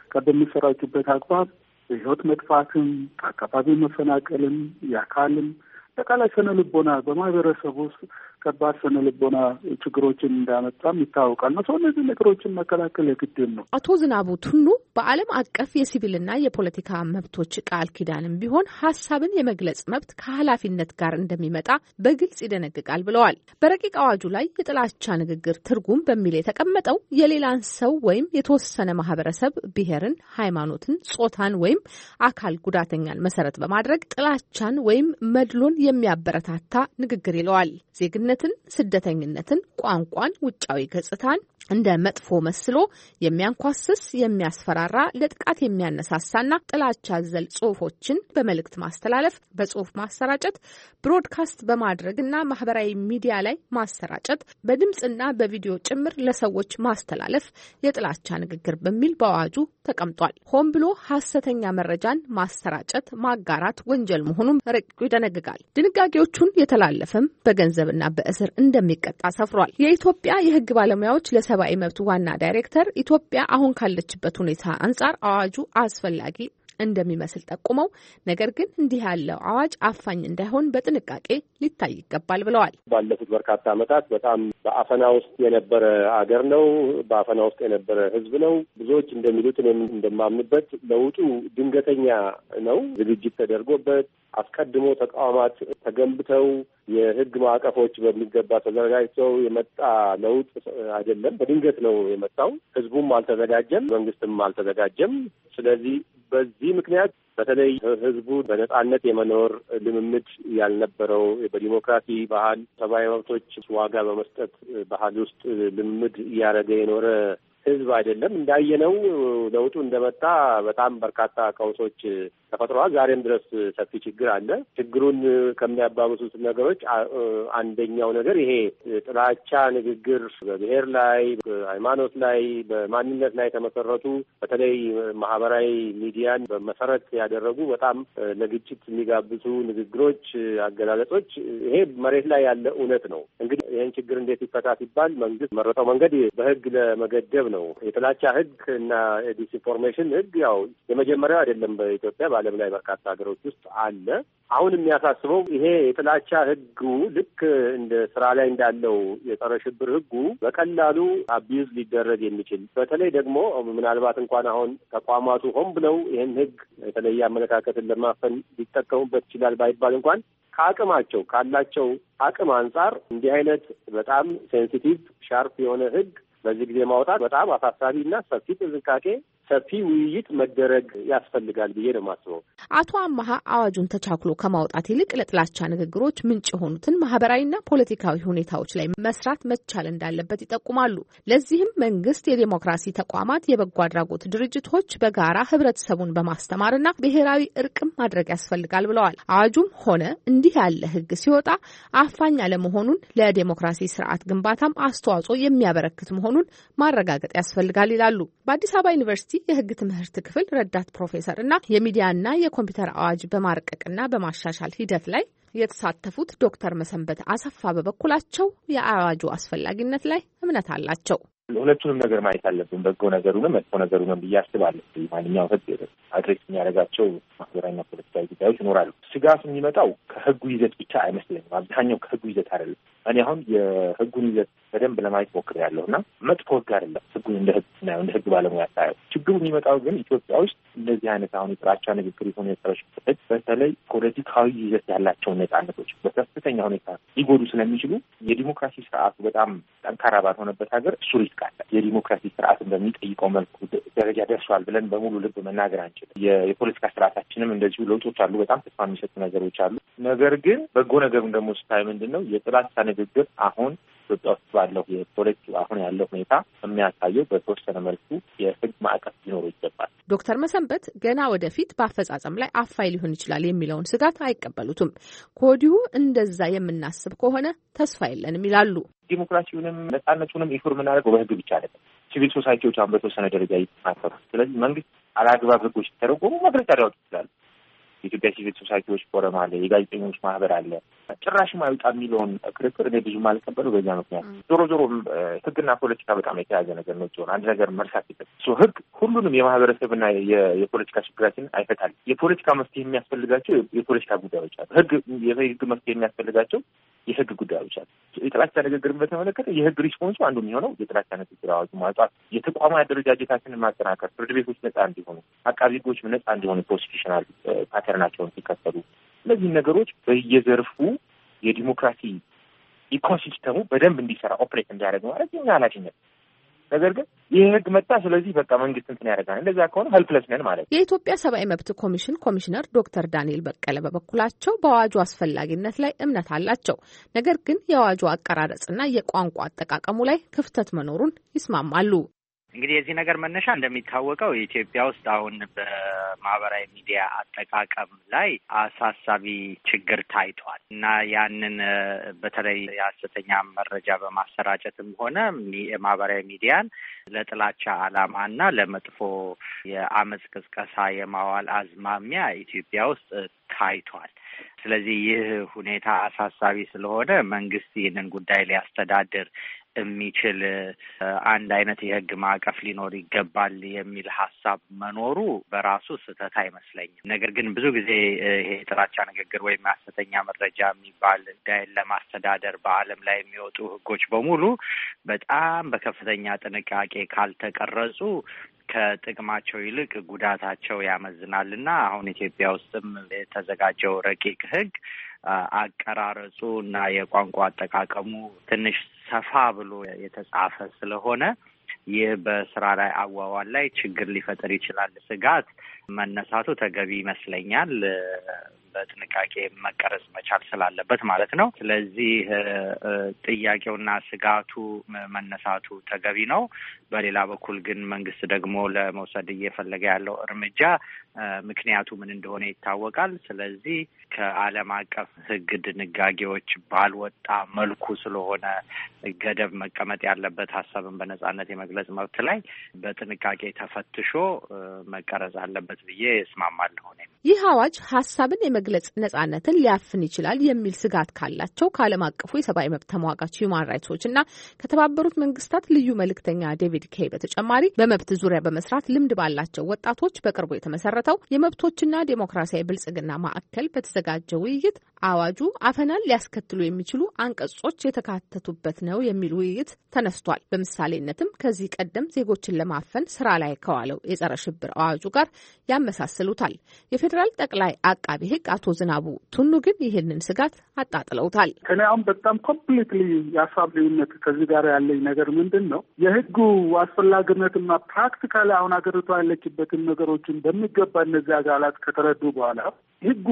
በሚሰራጩበት አግባብ የህይወት መጥፋትም ከአካባቢ መፈናቀልም የአካልም አጠቃላይ ስነ ልቦና በማህበረሰቡ ውስጥ ከባድ ስነ ልቦና ችግሮችን እንዳመጣም ይታወቃል። ነው ሰው እነዚህ ነገሮችን መከላከል የግድም ነው። አቶ ዝናቡ ቱኑ በዓለም አቀፍ የሲቪልና የፖለቲካ መብቶች ቃል ኪዳንም ቢሆን ሀሳብን የመግለጽ መብት ከኃላፊነት ጋር እንደሚመጣ በግልጽ ይደነግጋል ብለዋል። በረቂቅ አዋጁ ላይ የጥላቻ ንግግር ትርጉም በሚል የተቀመጠው የሌላን ሰው ወይም የተወሰነ ማህበረሰብ ብሔርን፣ ሃይማኖትን፣ ጾታን ወይም አካል ጉዳተኛን መሰረት በማድረግ ጥላቻን ወይም መድሎን የሚያበረታታ ንግግር ይለዋል። ዜግነትን፣ ስደተኝነትን፣ ቋንቋን፣ ውጫዊ ገጽታን እንደ መጥፎ መስሎ የሚያንኳስስ፣ የሚያስፈራራ፣ ለጥቃት የሚያነሳሳና ጥላቻ ዘል ጽሁፎችን በመልእክት ማስተላለፍ፣ በጽሁፍ ማሰራጨት፣ ብሮድካስት በማድረግና ማህበራዊ ሚዲያ ላይ ማሰራጨት፣ በድምጽና በቪዲዮ ጭምር ለሰዎች ማስተላለፍ የጥላቻ ንግግር በሚል በአዋጁ ተቀምጧል። ሆን ብሎ ሐሰተኛ መረጃን ማሰራጨት፣ ማጋራት ወንጀል መሆኑን ረቂቁ ይደነግጋል። ድንጋጌዎቹን የተላለፈም በገንዘብና በእስር እንደሚቀጣ ሰፍሯል። የኢትዮጵያ የህግ ባለሙያዎች ለሰብአዊ መብት ዋና ዳይሬክተር ኢትዮጵያ አሁን ካለችበት ሁኔታ አንጻር አዋጁ አስፈላጊ እንደሚመስል ጠቁመው ነገር ግን እንዲህ ያለው አዋጅ አፋኝ እንዳይሆን በጥንቃቄ ሊታይ ይገባል ብለዋል። ባለፉት በርካታ ዓመታት በጣም በአፈና ውስጥ የነበረ አገር ነው። በአፈና ውስጥ የነበረ ህዝብ ነው። ብዙዎች እንደሚሉት እኔም እንደማምንበት ለውጡ ድንገተኛ ነው። ዝግጅት ተደርጎበት አስቀድሞ ተቋማት ተገንብተው የህግ ማዕቀፎች በሚገባ ተዘጋጅተው የመጣ ለውጥ አይደለም። በድንገት ነው የመጣው። ህዝቡም አልተዘጋጀም፣ መንግስትም አልተዘጋጀም። ስለዚህ በዚህ ምክንያት በተለይ ህዝቡ በነጻነት የመኖር ልምምድ ያልነበረው በዲሞክራሲ ባህል ሰብአዊ መብቶች ዋጋ በመስጠት ባህል ውስጥ ልምምድ እያደረገ የኖረ ህዝብ አይደለም። እንዳየነው ለውጡ እንደመጣ በጣም በርካታ ቀውሶች ተፈጥረዋል። ዛሬም ድረስ ሰፊ ችግር አለ። ችግሩን ከሚያባብሱት ነገሮች አንደኛው ነገር ይሄ ጥላቻ ንግግር በብሔር ላይ፣ በሃይማኖት ላይ፣ በማንነት ላይ የተመሰረቱ በተለይ ማህበራዊ ሚዲያን በመሰረት ያደረጉ በጣም ለግጭት የሚጋብዙ ንግግሮች፣ አገላለጾች ይሄ መሬት ላይ ያለ እውነት ነው። እንግዲህ ይህን ችግር እንዴት ይፈታ ሲባል መንግስት መረጠው መንገድ በህግ ለመገደብ ነው። የጥላቻ ህግ እና ዲስኢንፎርሜሽን ህግ ያው የመጀመሪያው አይደለም በኢትዮጵያ፣ በዓለም ላይ በርካታ ሀገሮች ውስጥ አለ። አሁን የሚያሳስበው ይሄ የጥላቻ ህጉ ልክ እንደ ስራ ላይ እንዳለው የጸረ ሽብር ህጉ በቀላሉ አቢዩዝ ሊደረግ የሚችል በተለይ ደግሞ ምናልባት እንኳን አሁን ተቋማቱ ሆን ብለው ይህን ህግ የተለየ አመለካከትን ለማፈን ሊጠቀሙበት ይችላል ባይባል እንኳን ከአቅማቸው ካላቸው አቅም አንጻር እንዲህ አይነት በጣም ሴንሲቲቭ ሻርፕ የሆነ ህግ በዚህ ጊዜ ማውጣት በጣም አሳሳቢና ሰፊ ጥንቃቄ ሰፊ ውይይት መደረግ ያስፈልጋል ብዬ ነው የማስበው። አቶ አማሃ አዋጁን ተቻክሎ ከማውጣት ይልቅ ለጥላቻ ንግግሮች ምንጭ የሆኑትን ማህበራዊና ፖለቲካዊ ሁኔታዎች ላይ መስራት መቻል እንዳለበት ይጠቁማሉ። ለዚህም መንግስት፣ የዲሞክራሲ ተቋማት፣ የበጎ አድራጎት ድርጅቶች በጋራ ህብረተሰቡን በማስተማርና ብሔራዊ እርቅም ማድረግ ያስፈልጋል ብለዋል። አዋጁም ሆነ እንዲህ ያለ ህግ ሲወጣ አፋኝ አለመሆኑን ለዲሞክራሲ ስርዓት ግንባታም አስተዋጽኦ የሚያበረክት መሆኑን ማረጋገጥ ያስፈልጋል ይላሉ። በአዲስ አበባ ዩኒቨርሲቲ የህግ ትምህርት ክፍል ረዳት ፕሮፌሰር እና የሚዲያና የኮምፒውተር አዋጅ በማርቀቅና በማሻሻል ሂደት ላይ የተሳተፉት ዶክተር መሰንበት አሰፋ በበኩላቸው የአዋጁ አስፈላጊነት ላይ እምነት አላቸው። ሁለቱንም ነገር ማየት አለብን፣ በጎ ነገሩንም መጥፎ ነገሩንም ብዬ አስባለሁ። ማንኛውም ህግ አድሬስ የሚያደርጋቸው ማህበራዊና ፖለቲካዊ ጉዳዮች ይኖራሉ። ስጋት የሚመጣው ከህጉ ይዘት ብቻ አይመስለኝም። አብዛኛው ከህጉ ይዘት አይደለም። እኔ አሁን የህጉን ይዘት በደንብ ለማየት ሞክሬያለሁ እና መጥፎ ህግ አይደለም። ህጉን እንደ ህግ ስናየው እንደ ህግ ባለሙያ ሳየው ችግሩ የሚመጣው ግን ኢትዮጵያ ውስጥ እንደዚህ አይነት አሁን የጥላቻ ንግግር የሆነ የጸረ ሽብር ህግ በተለይ ፖለቲካዊ ይዘት ያላቸውን ነጻነቶች በከፍተኛ ሁኔታ ሊጎዱ ስለሚችሉ የዲሞክራሲ ስርዓቱ በጣም ጠንካራ ባልሆነበት ሀገር እሱ ሪስክ አለ። የዲሞክራሲ ስርዓትን በሚጠይቀው መልኩ ደረጃ ደርሷል ብለን በሙሉ ልብ መናገር አንችልም። የፖለቲካ ስርዓታችንም እንደዚሁ ለውጦች አሉ፣ በጣም ተስፋ የሚሰጡ ነገሮች አሉ። ነገር ግን በጎ ነገሩን ደግሞ ስታይ ምንድን ነው የጥላቻ ንግግር አሁን ኢትዮጵያ ውስጥ ባለው የፖለቲካ አሁን ያለው ሁኔታ የሚያሳየው በተወሰነ መልኩ የህግ ማዕቀፍ ሊኖረው ይገባል። ዶክተር መሰንበት ገና ወደፊት በአፈጻጸም ላይ አፋይ ሊሆን ይችላል የሚለውን ስጋት አይቀበሉትም። ከወዲሁ እንደዛ የምናስብ ከሆነ ተስፋ የለንም ይላሉ። ዲሞክራሲውንም ነጻነቱንም ኢንፎርም የምናደርገው በህግ ብቻ አይደለም። ሲቪል ሶሳይቲዎች አሁን በተወሰነ ደረጃ ይተሳሰሩ። ስለዚህ መንግስት አላግባብ ህጎች ሲተረጎሙ መግለጫ ሊያወጡ ይችላሉ። የኢትዮጵያ ሲቪል ሶሳይቲዎች ፎረም አለ፣ የጋዜጠኞች ማህበር አለ። ጭራሽም አይውጣ የሚለውን ክርክር እኔ ብዙም አልቀበለው በዛ ምክንያት። ዞሮ ዞሮ ህግና ፖለቲካ በጣም የተያዘ ነገር ነው። ሲሆን አንድ ነገር መርሳት ይችላል። ህግ ሁሉንም የማህበረሰብና የፖለቲካ ችግራችን አይፈታል። የፖለቲካ መፍትሄ የሚያስፈልጋቸው የፖለቲካ ጉዳዮች አሉ። ህግ የህግ መፍትሄ የሚያስፈልጋቸው የህግ ጉዳዮች አሉ። የጥላቻ ንግግርን በተመለከተ የህግ ሪስፖንሱ አንዱ የሚሆነው የጥላቻ ንግግር አዋጁ ማውጣት፣ የተቋማዊ አደረጃጀታችንን ማጠናከር፣ ፍርድ ቤቶች ነጻ እንዲሆኑ፣ አቃቢ ህጎች ነጻ እንዲሆኑ ፕሮሲኪዩሽናል ፓተርናቸውን ሲከተሉ፣ እነዚህ ነገሮች በየዘርፉ የዲሞክራሲ ኢኮሲስተሙ በደንብ እንዲሰራ ኦፕሬት እንዲያደርግ ማለት የኛ ኃላፊነት። ነገር ግን ይህ ህግ መጣ፣ ስለዚህ በቃ መንግስት እንትን ያደርጋል። እንደዛ ከሆነ ሄልፕለስ ነን ማለት ነው። የኢትዮጵያ ሰብአዊ መብት ኮሚሽን ኮሚሽነር ዶክተር ዳንኤል በቀለ በበኩላቸው በአዋጁ አስፈላጊነት ላይ እምነት አላቸው። ነገር ግን የአዋጁ አቀራረጽና የቋንቋ አጠቃቀሙ ላይ ክፍተት መኖሩን ይስማማሉ። እንግዲህ የዚህ ነገር መነሻ እንደሚታወቀው ኢትዮጵያ ውስጥ አሁን በማህበራዊ ሚዲያ አጠቃቀም ላይ አሳሳቢ ችግር ታይቷል እና ያንን በተለይ የሐሰተኛ መረጃ በማሰራጨትም ሆነ የማህበራዊ ሚዲያን ለጥላቻ ዓላማና ለመጥፎ የአመጽ ቅስቀሳ የማዋል አዝማሚያ ኢትዮጵያ ውስጥ ታይቷል። ስለዚህ ይህ ሁኔታ አሳሳቢ ስለሆነ መንግስት ይህንን ጉዳይ ሊያስተዳድር የሚችል አንድ አይነት የህግ ማዕቀፍ ሊኖር ይገባል የሚል ሀሳብ መኖሩ በራሱ ስህተት አይመስለኝም። ነገር ግን ብዙ ጊዜ ይሄ የጥላቻ ንግግር ወይም ሐሰተኛ መረጃ የሚባል ጉዳይን ለማስተዳደር በዓለም ላይ የሚወጡ ህጎች በሙሉ በጣም በከፍተኛ ጥንቃቄ ካልተቀረጹ ከጥቅማቸው ይልቅ ጉዳታቸው ያመዝናልና አሁን ኢትዮጵያ ውስጥም የተዘጋጀው ረቂቅ ህግ አቀራረጹ እና የቋንቋ አጠቃቀሙ ትንሽ ሰፋ ብሎ የተጻፈ ስለሆነ ይህ በስራ ላይ አዋዋል ላይ ችግር ሊፈጥር ይችላል ስጋት መነሳቱ ተገቢ ይመስለኛል። በጥንቃቄ መቀረጽ መቻል ስላለበት ማለት ነው። ስለዚህ ጥያቄውና ስጋቱ መነሳቱ ተገቢ ነው። በሌላ በኩል ግን መንግስት ደግሞ ለመውሰድ እየፈለገ ያለው እርምጃ ምክንያቱ ምን እንደሆነ ይታወቃል። ስለዚህ ከዓለም አቀፍ ህግ ድንጋጌዎች ባልወጣ መልኩ ስለሆነ ገደብ መቀመጥ ያለበት ሀሳብን በነጻነት የመግለጽ መብት ላይ በጥንቃቄ ተፈትሾ መቀረጽ አለበት ብዬ እስማማለሁ። ይህ አዋጅ ሀሳብን የመግለጽ ነጻነትን ሊያፍን ይችላል የሚል ስጋት ካላቸው ከዓለም አቀፉ የሰብአዊ መብት ተሟጋች ሂውማን ራይትስ ዎች እና ከተባበሩት መንግስታት ልዩ መልእክተኛ ዴቪድ ኬይ በተጨማሪ በመብት ዙሪያ በመስራት ልምድ ባላቸው ወጣቶች በቅርቡ የተመሰረተው የመብቶችና ዴሞክራሲያዊ ብልጽግና ማዕከል በተዘጋጀ ውይይት አዋጁ አፈናን ሊያስከትሉ የሚችሉ አንቀጾች የተካተቱበት ነው የሚል ውይይት ተነስቷል። በምሳሌነትም ከዚህ ቀደም ዜጎችን ለማፈን ስራ ላይ ከዋለው የጸረ ሽብር አዋጁ ጋር ያመሳስሉታል። የፌዴራል ጠቅላይ አቃቢ ሕግ አቶ ዝናቡ ቱኑ ግን ይህንን ስጋት አጣጥለውታል። እኔ አሁን በጣም ኮምፕሊትሊ የሀሳብ ልዩነት ከዚህ ጋር ያለኝ ነገር ምንድን ነው የህጉ አስፈላጊነትና ፕራክቲካሊ አሁን ሀገሪቷ ያለችበትን ነገሮችን በሚገባ እነዚህ አካላት ከተረዱ በኋላ ህጉ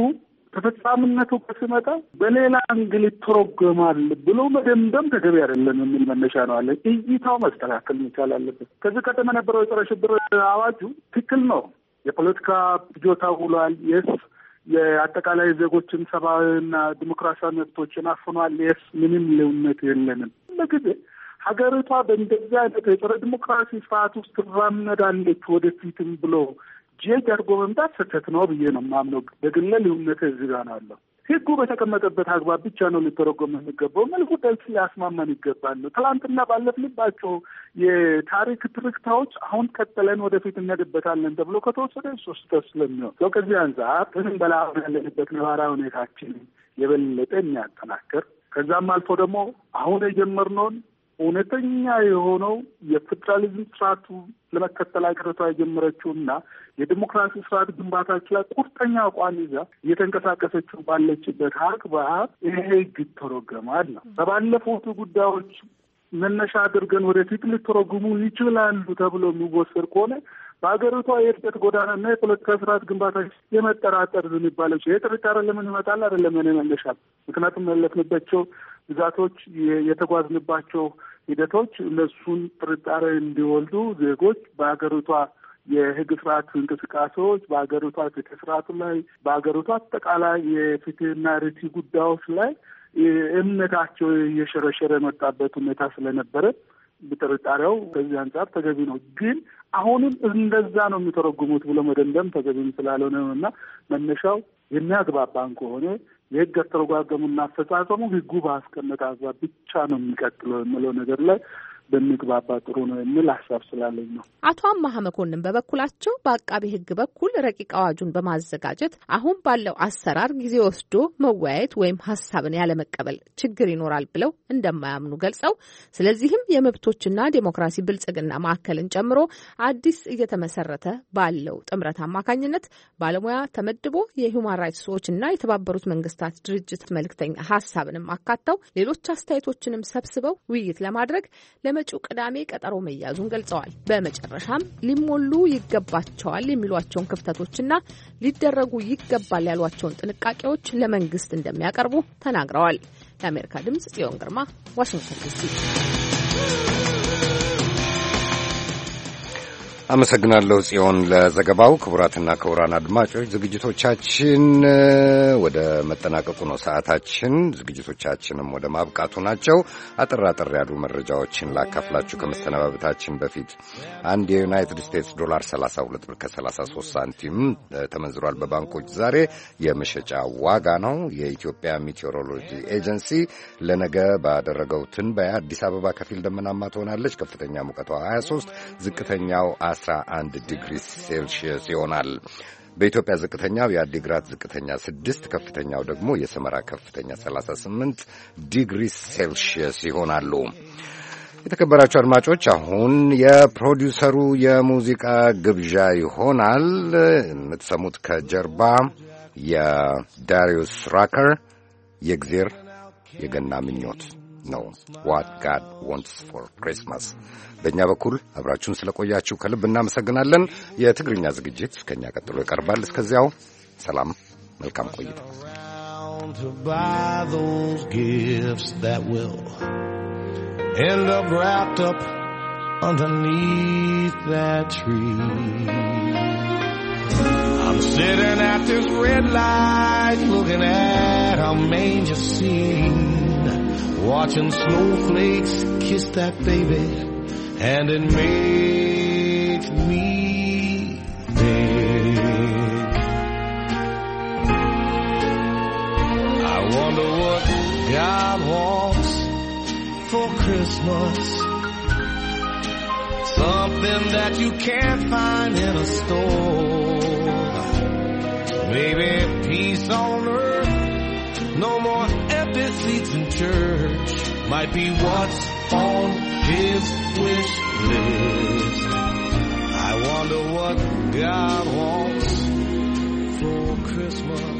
ተፈጻሚነቱ ከሲመጣ በሌላ አንግል ይተረጎማል ብሎ መደምደም ተገቢ አይደለም የሚል መነሻ ነው አለ። እይታው መስተካከል መቻል አለበት። ከዚህ ቀደም የነበረው የጸረ ሽብር አዋጁ ትክክል ነው። የፖለቲካ ፍጆታ ውሏል። የስ የአጠቃላይ ዜጎችን ሰብአዊና ዲሞክራሲያዊ መብቶችን አፍኗል። የስ ምንም ልዩነት የለንም። ለጊዜ ሀገሪቷ በእንደዚህ አይነት የጸረ ዲሞክራሲ ስርዓት ውስጥ ትራመዳለች ወደፊትም ብሎ ጄጅ አድርጎ መምጣት ስህተት ነው ብዬ ነው የማምነው። በግለ ልዩነት እዚህ ጋር ነው ያለው። ህጉ በተቀመጠበት አግባብ ብቻ ነው ሊተረጎም የሚገባው። ምን ጉዳዮች ሊያስማማን ይገባል። ትላንትና ባለፍንባቸው የታሪክ ትርክታዎች አሁን ቀጥለን ወደፊት እንሄድበታለን ተብሎ ከተወሰደ ሶስት ስለሚሆን ሰው ከዚህ አንጻር ምንም በላ ያለንበት ነባራዊ ሁኔታችን የበለጠ የሚያጠናክር ከዛም አልፎ ደግሞ አሁን የጀመርነውን እውነተኛ የሆነው የፌዴራሊዝም ስርዓቱ ለመከተል አገሪቷ የጀመረችውና የዲሞክራሲ ስርዓት ግንባታችን ላይ ቁርጠኛ አቋም ይዛ እየተንቀሳቀሰችው ባለችበት አግባብ ይሄ ህግ ይተረጎማል ነው። በባለፉት ጉዳዮች መነሻ አድርገን ወደፊት ሊተረጉሙ ይችላሉ ተብሎ የሚወሰድ ከሆነ በሀገሪቷ የእድገት ጎዳናና የፖለቲካ ስርዓት ግንባታ የመጠራጠር የሚባለው ይሄ ጥርጣሬ ለምን ይመጣል? አይደለም እኔ መነሻል። ምክንያቱም ያለፍንባቸው ግዛቶች የተጓዝንባቸው ሂደቶች እነሱን ጥርጣሬ እንዲወልዱ ዜጎች በሀገሪቷ የህግ ስርዓት እንቅስቃሴዎች፣ በሀገሪቷ ፍትህ ስርዓቱ ላይ፣ በሀገሪቷ አጠቃላይ የፍትህና ርቲ ጉዳዮች ላይ እምነታቸው እየሸረሸረ የመጣበት ሁኔታ ስለነበረ ጥርጣሬው ከዚህ አንጻር ተገቢ ነው። ግን አሁንም እንደዛ ነው የሚተረጉሙት ብሎ መደምደም ተገቢም ስላልሆነ ነው እና መነሻው የሚያግባባን ከሆነ የህግ አተረጓጎሙና አፈጻጸሙ ህጉ ባስቀመጠ አግባብ ብቻ ነው የሚቀጥለው የሚለው ነገር ላይ በሚግባባ ጥሩ ነው የሚል ሀሳብ ስላለኝ ነው። አቶ አማሀ መኮንን በበኩላቸው በአቃቢ ህግ በኩል ረቂቅ አዋጁን በማዘጋጀት አሁን ባለው አሰራር ጊዜ ወስዶ መወያየት ወይም ሀሳብን ያለመቀበል ችግር ይኖራል ብለው እንደማያምኑ ገልጸው ስለዚህም የመብቶችና ዴሞክራሲ ብልጽግና ማዕከልን ጨምሮ አዲስ እየተመሰረተ ባለው ጥምረት አማካኝነት ባለሙያ ተመድቦ የሂውማን ራይትስ ዎችና የተባበሩት መንግስታት ድርጅት መልእክተኛ ሀሳብንም አካተው ሌሎች አስተያየቶችንም ሰብስበው ውይይት ለማድረግ ለመጪው ቅዳሜ ቀጠሮ መያዙን ገልጸዋል። በመጨረሻም ሊሞሉ ይገባቸዋል የሚሏቸውን ክፍተቶችና ሊደረጉ ይገባል ያሏቸውን ጥንቃቄዎች ለመንግስት እንደሚያቀርቡ ተናግረዋል። ለአሜሪካ ድምጽ ጽዮን ግርማ ዋሽንግተን ዲሲ። አመሰግናለሁ ጽዮን ለዘገባው። ክቡራትና ክቡራን አድማጮች ዝግጅቶቻችን ወደ መጠናቀቁ ነው ሰዓታችን። ዝግጅቶቻችንም ወደ ማብቃቱ ናቸው። አጠር አጠር ያሉ መረጃዎችን ላካፍላችሁ ከመሰነባበታችን በፊት አንድ የዩናይትድ ስቴትስ ዶላር ሰላሳ ሁለት ብር ከሰላሳ ሶስት ሳንቲም ተመንዝሯል። በባንኮች ዛሬ የመሸጫ ዋጋ ነው። የኢትዮጵያ ሜቴዎሮሎጂ ኤጀንሲ ለነገ ባደረገው ትንበያ አዲስ አበባ ከፊል ደመናማ ትሆናለች። ከፍተኛ ሙቀቷ ሀያ ሶስት ዝቅተኛው አስራ አንድ ዲግሪ ሴልሺየስ ይሆናል። በኢትዮጵያ ዝቅተኛው የአዲግራት ዝቅተኛ ስድስት ከፍተኛው ደግሞ የሰመራ ከፍተኛ ሰላሳ ስምንት ዲግሪ ሴልሺየስ ይሆናሉ። የተከበራችሁ አድማጮች አሁን የፕሮዲውሰሩ የሙዚቃ ግብዣ ይሆናል። የምትሰሙት ከጀርባ የዳሪዩስ ራከር የእግዜር የገና ምኞት ነው። What God Wants for Christmas። በእኛ በኩል አብራችሁን ስለቆያችሁ ከልብ እናመሰግናለን። የትግርኛ ዝግጅት ከኛ ቀጥሎ ይቀርባል። እስከዚያው ሰላም፣ መልካም ቆይታ። To buy those gifts that will end up wrapped up underneath that tree. I'm sitting at this red light looking at our manger scene, watching snowflakes kiss that baby, and it makes me think Christmas. Something that you can't find in a store. Maybe peace on earth, no more empty seats in church. Might be what's on his wish list. I wonder what God wants for Christmas.